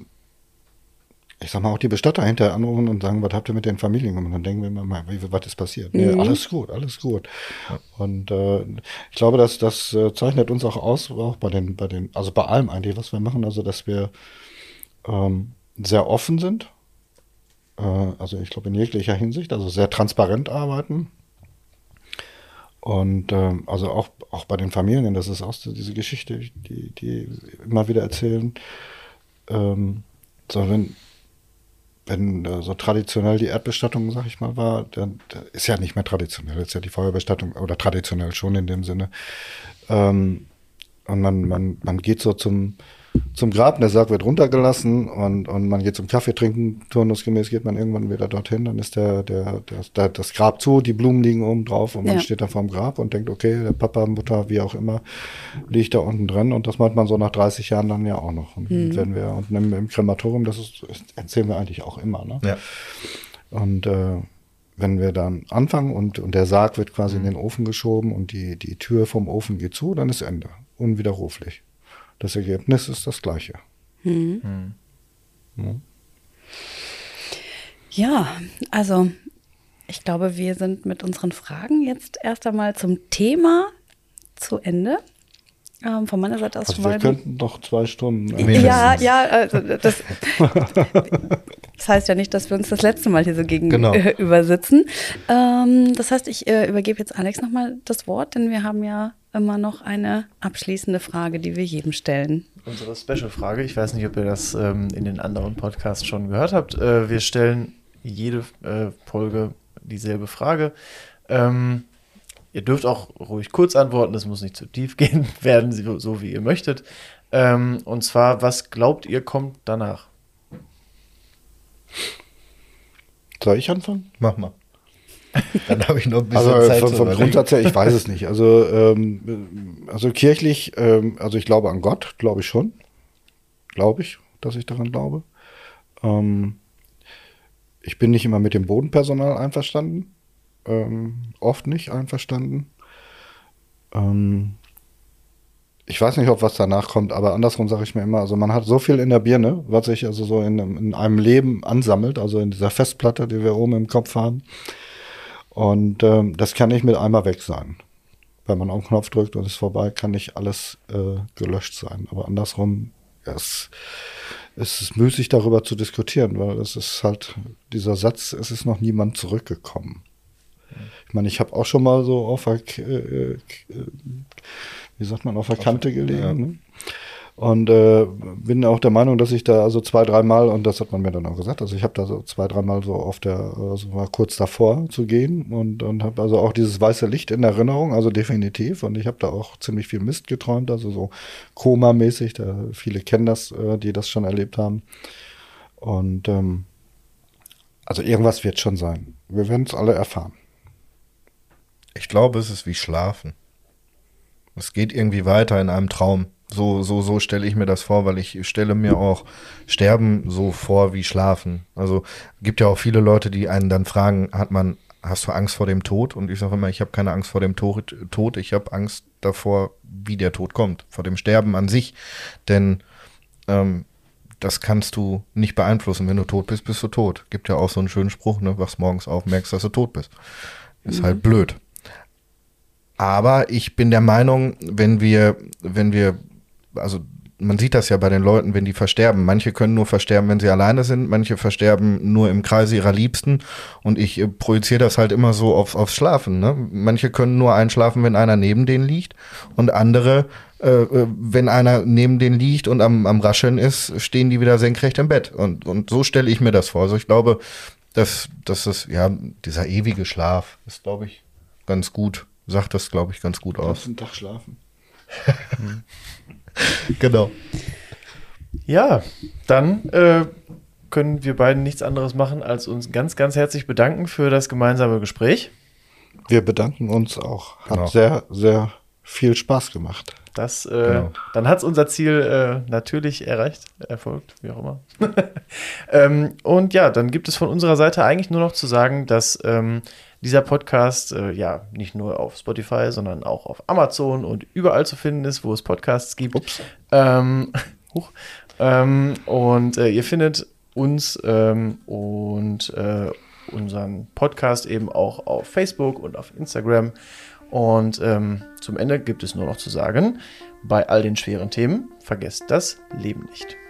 auch die Bestatter hinterher anrufen und sagen, was habt ihr mit den Familien gemacht? Dann denken wir immer mal, was ist passiert? Nee, alles gut. Ja. Und ich glaube, das zeichnet uns auch aus, auch bei allem eigentlich, was wir machen, also dass wir sehr offen sind. Also ich glaube in jeglicher Hinsicht, also sehr transparent arbeiten. Und also auch bei den Familien, das ist auch so diese Geschichte, die immer wieder erzählen, wenn so traditionell die Erdbestattung, sag ich mal, war, dann ist ja nicht mehr traditionell, ist ja die Feuerbestattung, oder traditionell schon in dem Sinne. Und man geht so zum Grab, der Sarg wird runtergelassen und man geht zum Kaffee trinken, turnusgemäß geht man irgendwann wieder dorthin, dann ist das Grab zu, die Blumen liegen oben drauf und man steht da vorm Grab und denkt, okay, der Papa, Mutter, wie auch immer, liegt da unten drin und das macht man so nach 30 Jahren dann ja auch noch. Und wenn wir unten im Krematorium, das erzählen wir eigentlich auch immer, ne? Ja. Und wenn wir dann anfangen und der Sarg wird quasi in den Ofen geschoben und die Tür vom Ofen geht zu, dann ist Ende. Unwiderruflich. Das Ergebnis ist das gleiche. Ja, also ich glaube, wir sind mit unseren Fragen jetzt erst einmal zum Thema zu Ende. Von meiner Seite aus also schon wir könnten noch 2 Stunden. Ja, also das heißt ja nicht, dass wir uns das letzte Mal hier so gegenüber sitzen. Das heißt, ich übergebe jetzt Alex nochmal das Wort, denn wir haben ja immer noch eine abschließende Frage, die wir jedem stellen. Unsere Special-Frage, ich weiß nicht, ob ihr das in den anderen Podcasts schon gehört habt. Wir stellen jede Folge dieselbe Frage. Ihr dürft auch ruhig kurz antworten, das muss nicht zu tief gehen werden, so wie ihr möchtet. Und zwar, was glaubt ihr, kommt danach? Soll ich anfangen? Mach mal. Dann habe ich noch ein bisschen Zeit. Vom Grundsatz her, ich weiß es nicht. Also kirchlich, also ich glaube an Gott, glaube ich schon. Glaube ich, dass ich daran glaube. Ich bin nicht immer mit dem Bodenpersonal einverstanden. Oft nicht einverstanden. Ich weiß nicht, ob was danach kommt, aber andersrum sage ich mir immer, also man hat so viel in der Birne, was sich also so in einem Leben ansammelt, also in dieser Festplatte, die wir oben im Kopf haben. Und das kann nicht mit einmal weg sein. Wenn man auf den Knopf drückt und es ist vorbei, kann nicht alles gelöscht sein. Aber andersrum, es ist müßig darüber zu diskutieren, weil es ist halt dieser Satz, es ist noch niemand zurückgekommen. Ich meine, ich habe auch schon mal so auf der, auf der Kante gelegen. Ja. Ne? Und bin auch der Meinung, dass ich da also 2-3 Mal, und das hat man mir dann auch gesagt, also ich habe da so 2-3 Mal so also war kurz davor zu gehen und habe also auch dieses weiße Licht in Erinnerung, also definitiv. Und ich habe da auch ziemlich viel Mist geträumt, also so Koma-mäßig, viele kennen das, die das schon erlebt haben. Und also irgendwas wird schon sein. Wir werden es alle erfahren. Ich glaube, es ist wie Schlafen. Es geht irgendwie weiter in einem Traum. So stelle ich mir das vor, weil ich stelle mir auch Sterben so vor wie Schlafen. Also gibt ja auch viele Leute, die einen dann fragen, hast du Angst vor dem Tod? Und ich sage immer, ich habe keine Angst vor dem Tod. Ich habe Angst davor, wie der Tod kommt, vor dem Sterben an sich. Denn das kannst du nicht beeinflussen. Wenn du tot bist, bist du tot. Gibt ja auch so einen schönen Spruch, ne? Wachst morgens auf, merkst, dass du tot bist. Ist halt blöd. Aber ich bin der Meinung, wenn wir, also man sieht das ja bei den Leuten, wenn die versterben. Manche können nur versterben, wenn sie alleine sind. Manche versterben nur im Kreise ihrer Liebsten. Und ich projiziere das halt immer so aufs Schlafen. Ne? Manche können nur einschlafen, wenn einer neben denen liegt. Und andere, wenn einer neben denen liegt und am Rascheln ist, stehen die wieder senkrecht im Bett. Und so stelle ich mir das vor. Also ich glaube, dass das, ja, dieser ewige Schlaf ist, glaube ich, ganz gut. Sagt das, glaube ich, ganz gut aus. Den Tag schlafen. Genau. Ja, dann können wir beiden nichts anderes machen, als uns ganz, ganz herzlich bedanken für das gemeinsame Gespräch. Wir bedanken uns auch. Hat sehr, sehr viel Spaß gemacht. Dann hat es unser Ziel natürlich erfolgt, wie auch immer. Und ja, dann gibt es von unserer Seite eigentlich nur noch zu sagen, dass dieser Podcast nicht nur auf Spotify, sondern auch auf Amazon und überall zu finden ist, wo es Podcasts gibt. Ups. Und ihr findet uns und unseren Podcast eben auch auf Facebook und auf Instagram. Und zum Ende gibt es nur noch zu sagen, bei all den schweren Themen, vergesst das Leben nicht.